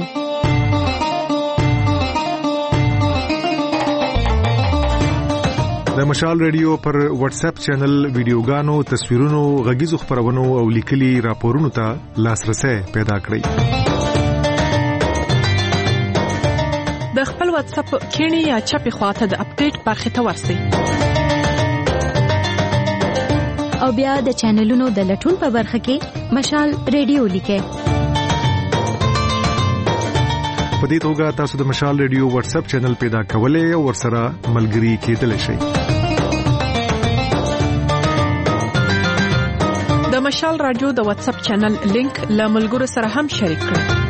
Speaker 22: د مشال ریډیو پر واتس اپ چینل ویډیوګانو، تصویرونو، غږیزو خبرونو او لیکلي راپورونو ته لاسرسي پیدا کړئ.
Speaker 23: د خپل واتس اپ کینی یا چپی خواته د اپډیټ برخه ته ورسئ.
Speaker 6: او بیا د چینلونو د لټون په برخه کې مشال ریډیو لیکئ.
Speaker 22: په دې توګه تاسو د مشال ریډیو واتس اپ چینل پیدا کولای او ورسره ملګري کېدلی شئ.
Speaker 23: د مشال رادیو د واتس اپ چینل لینک له ملګرو سره هم شریک کړئ.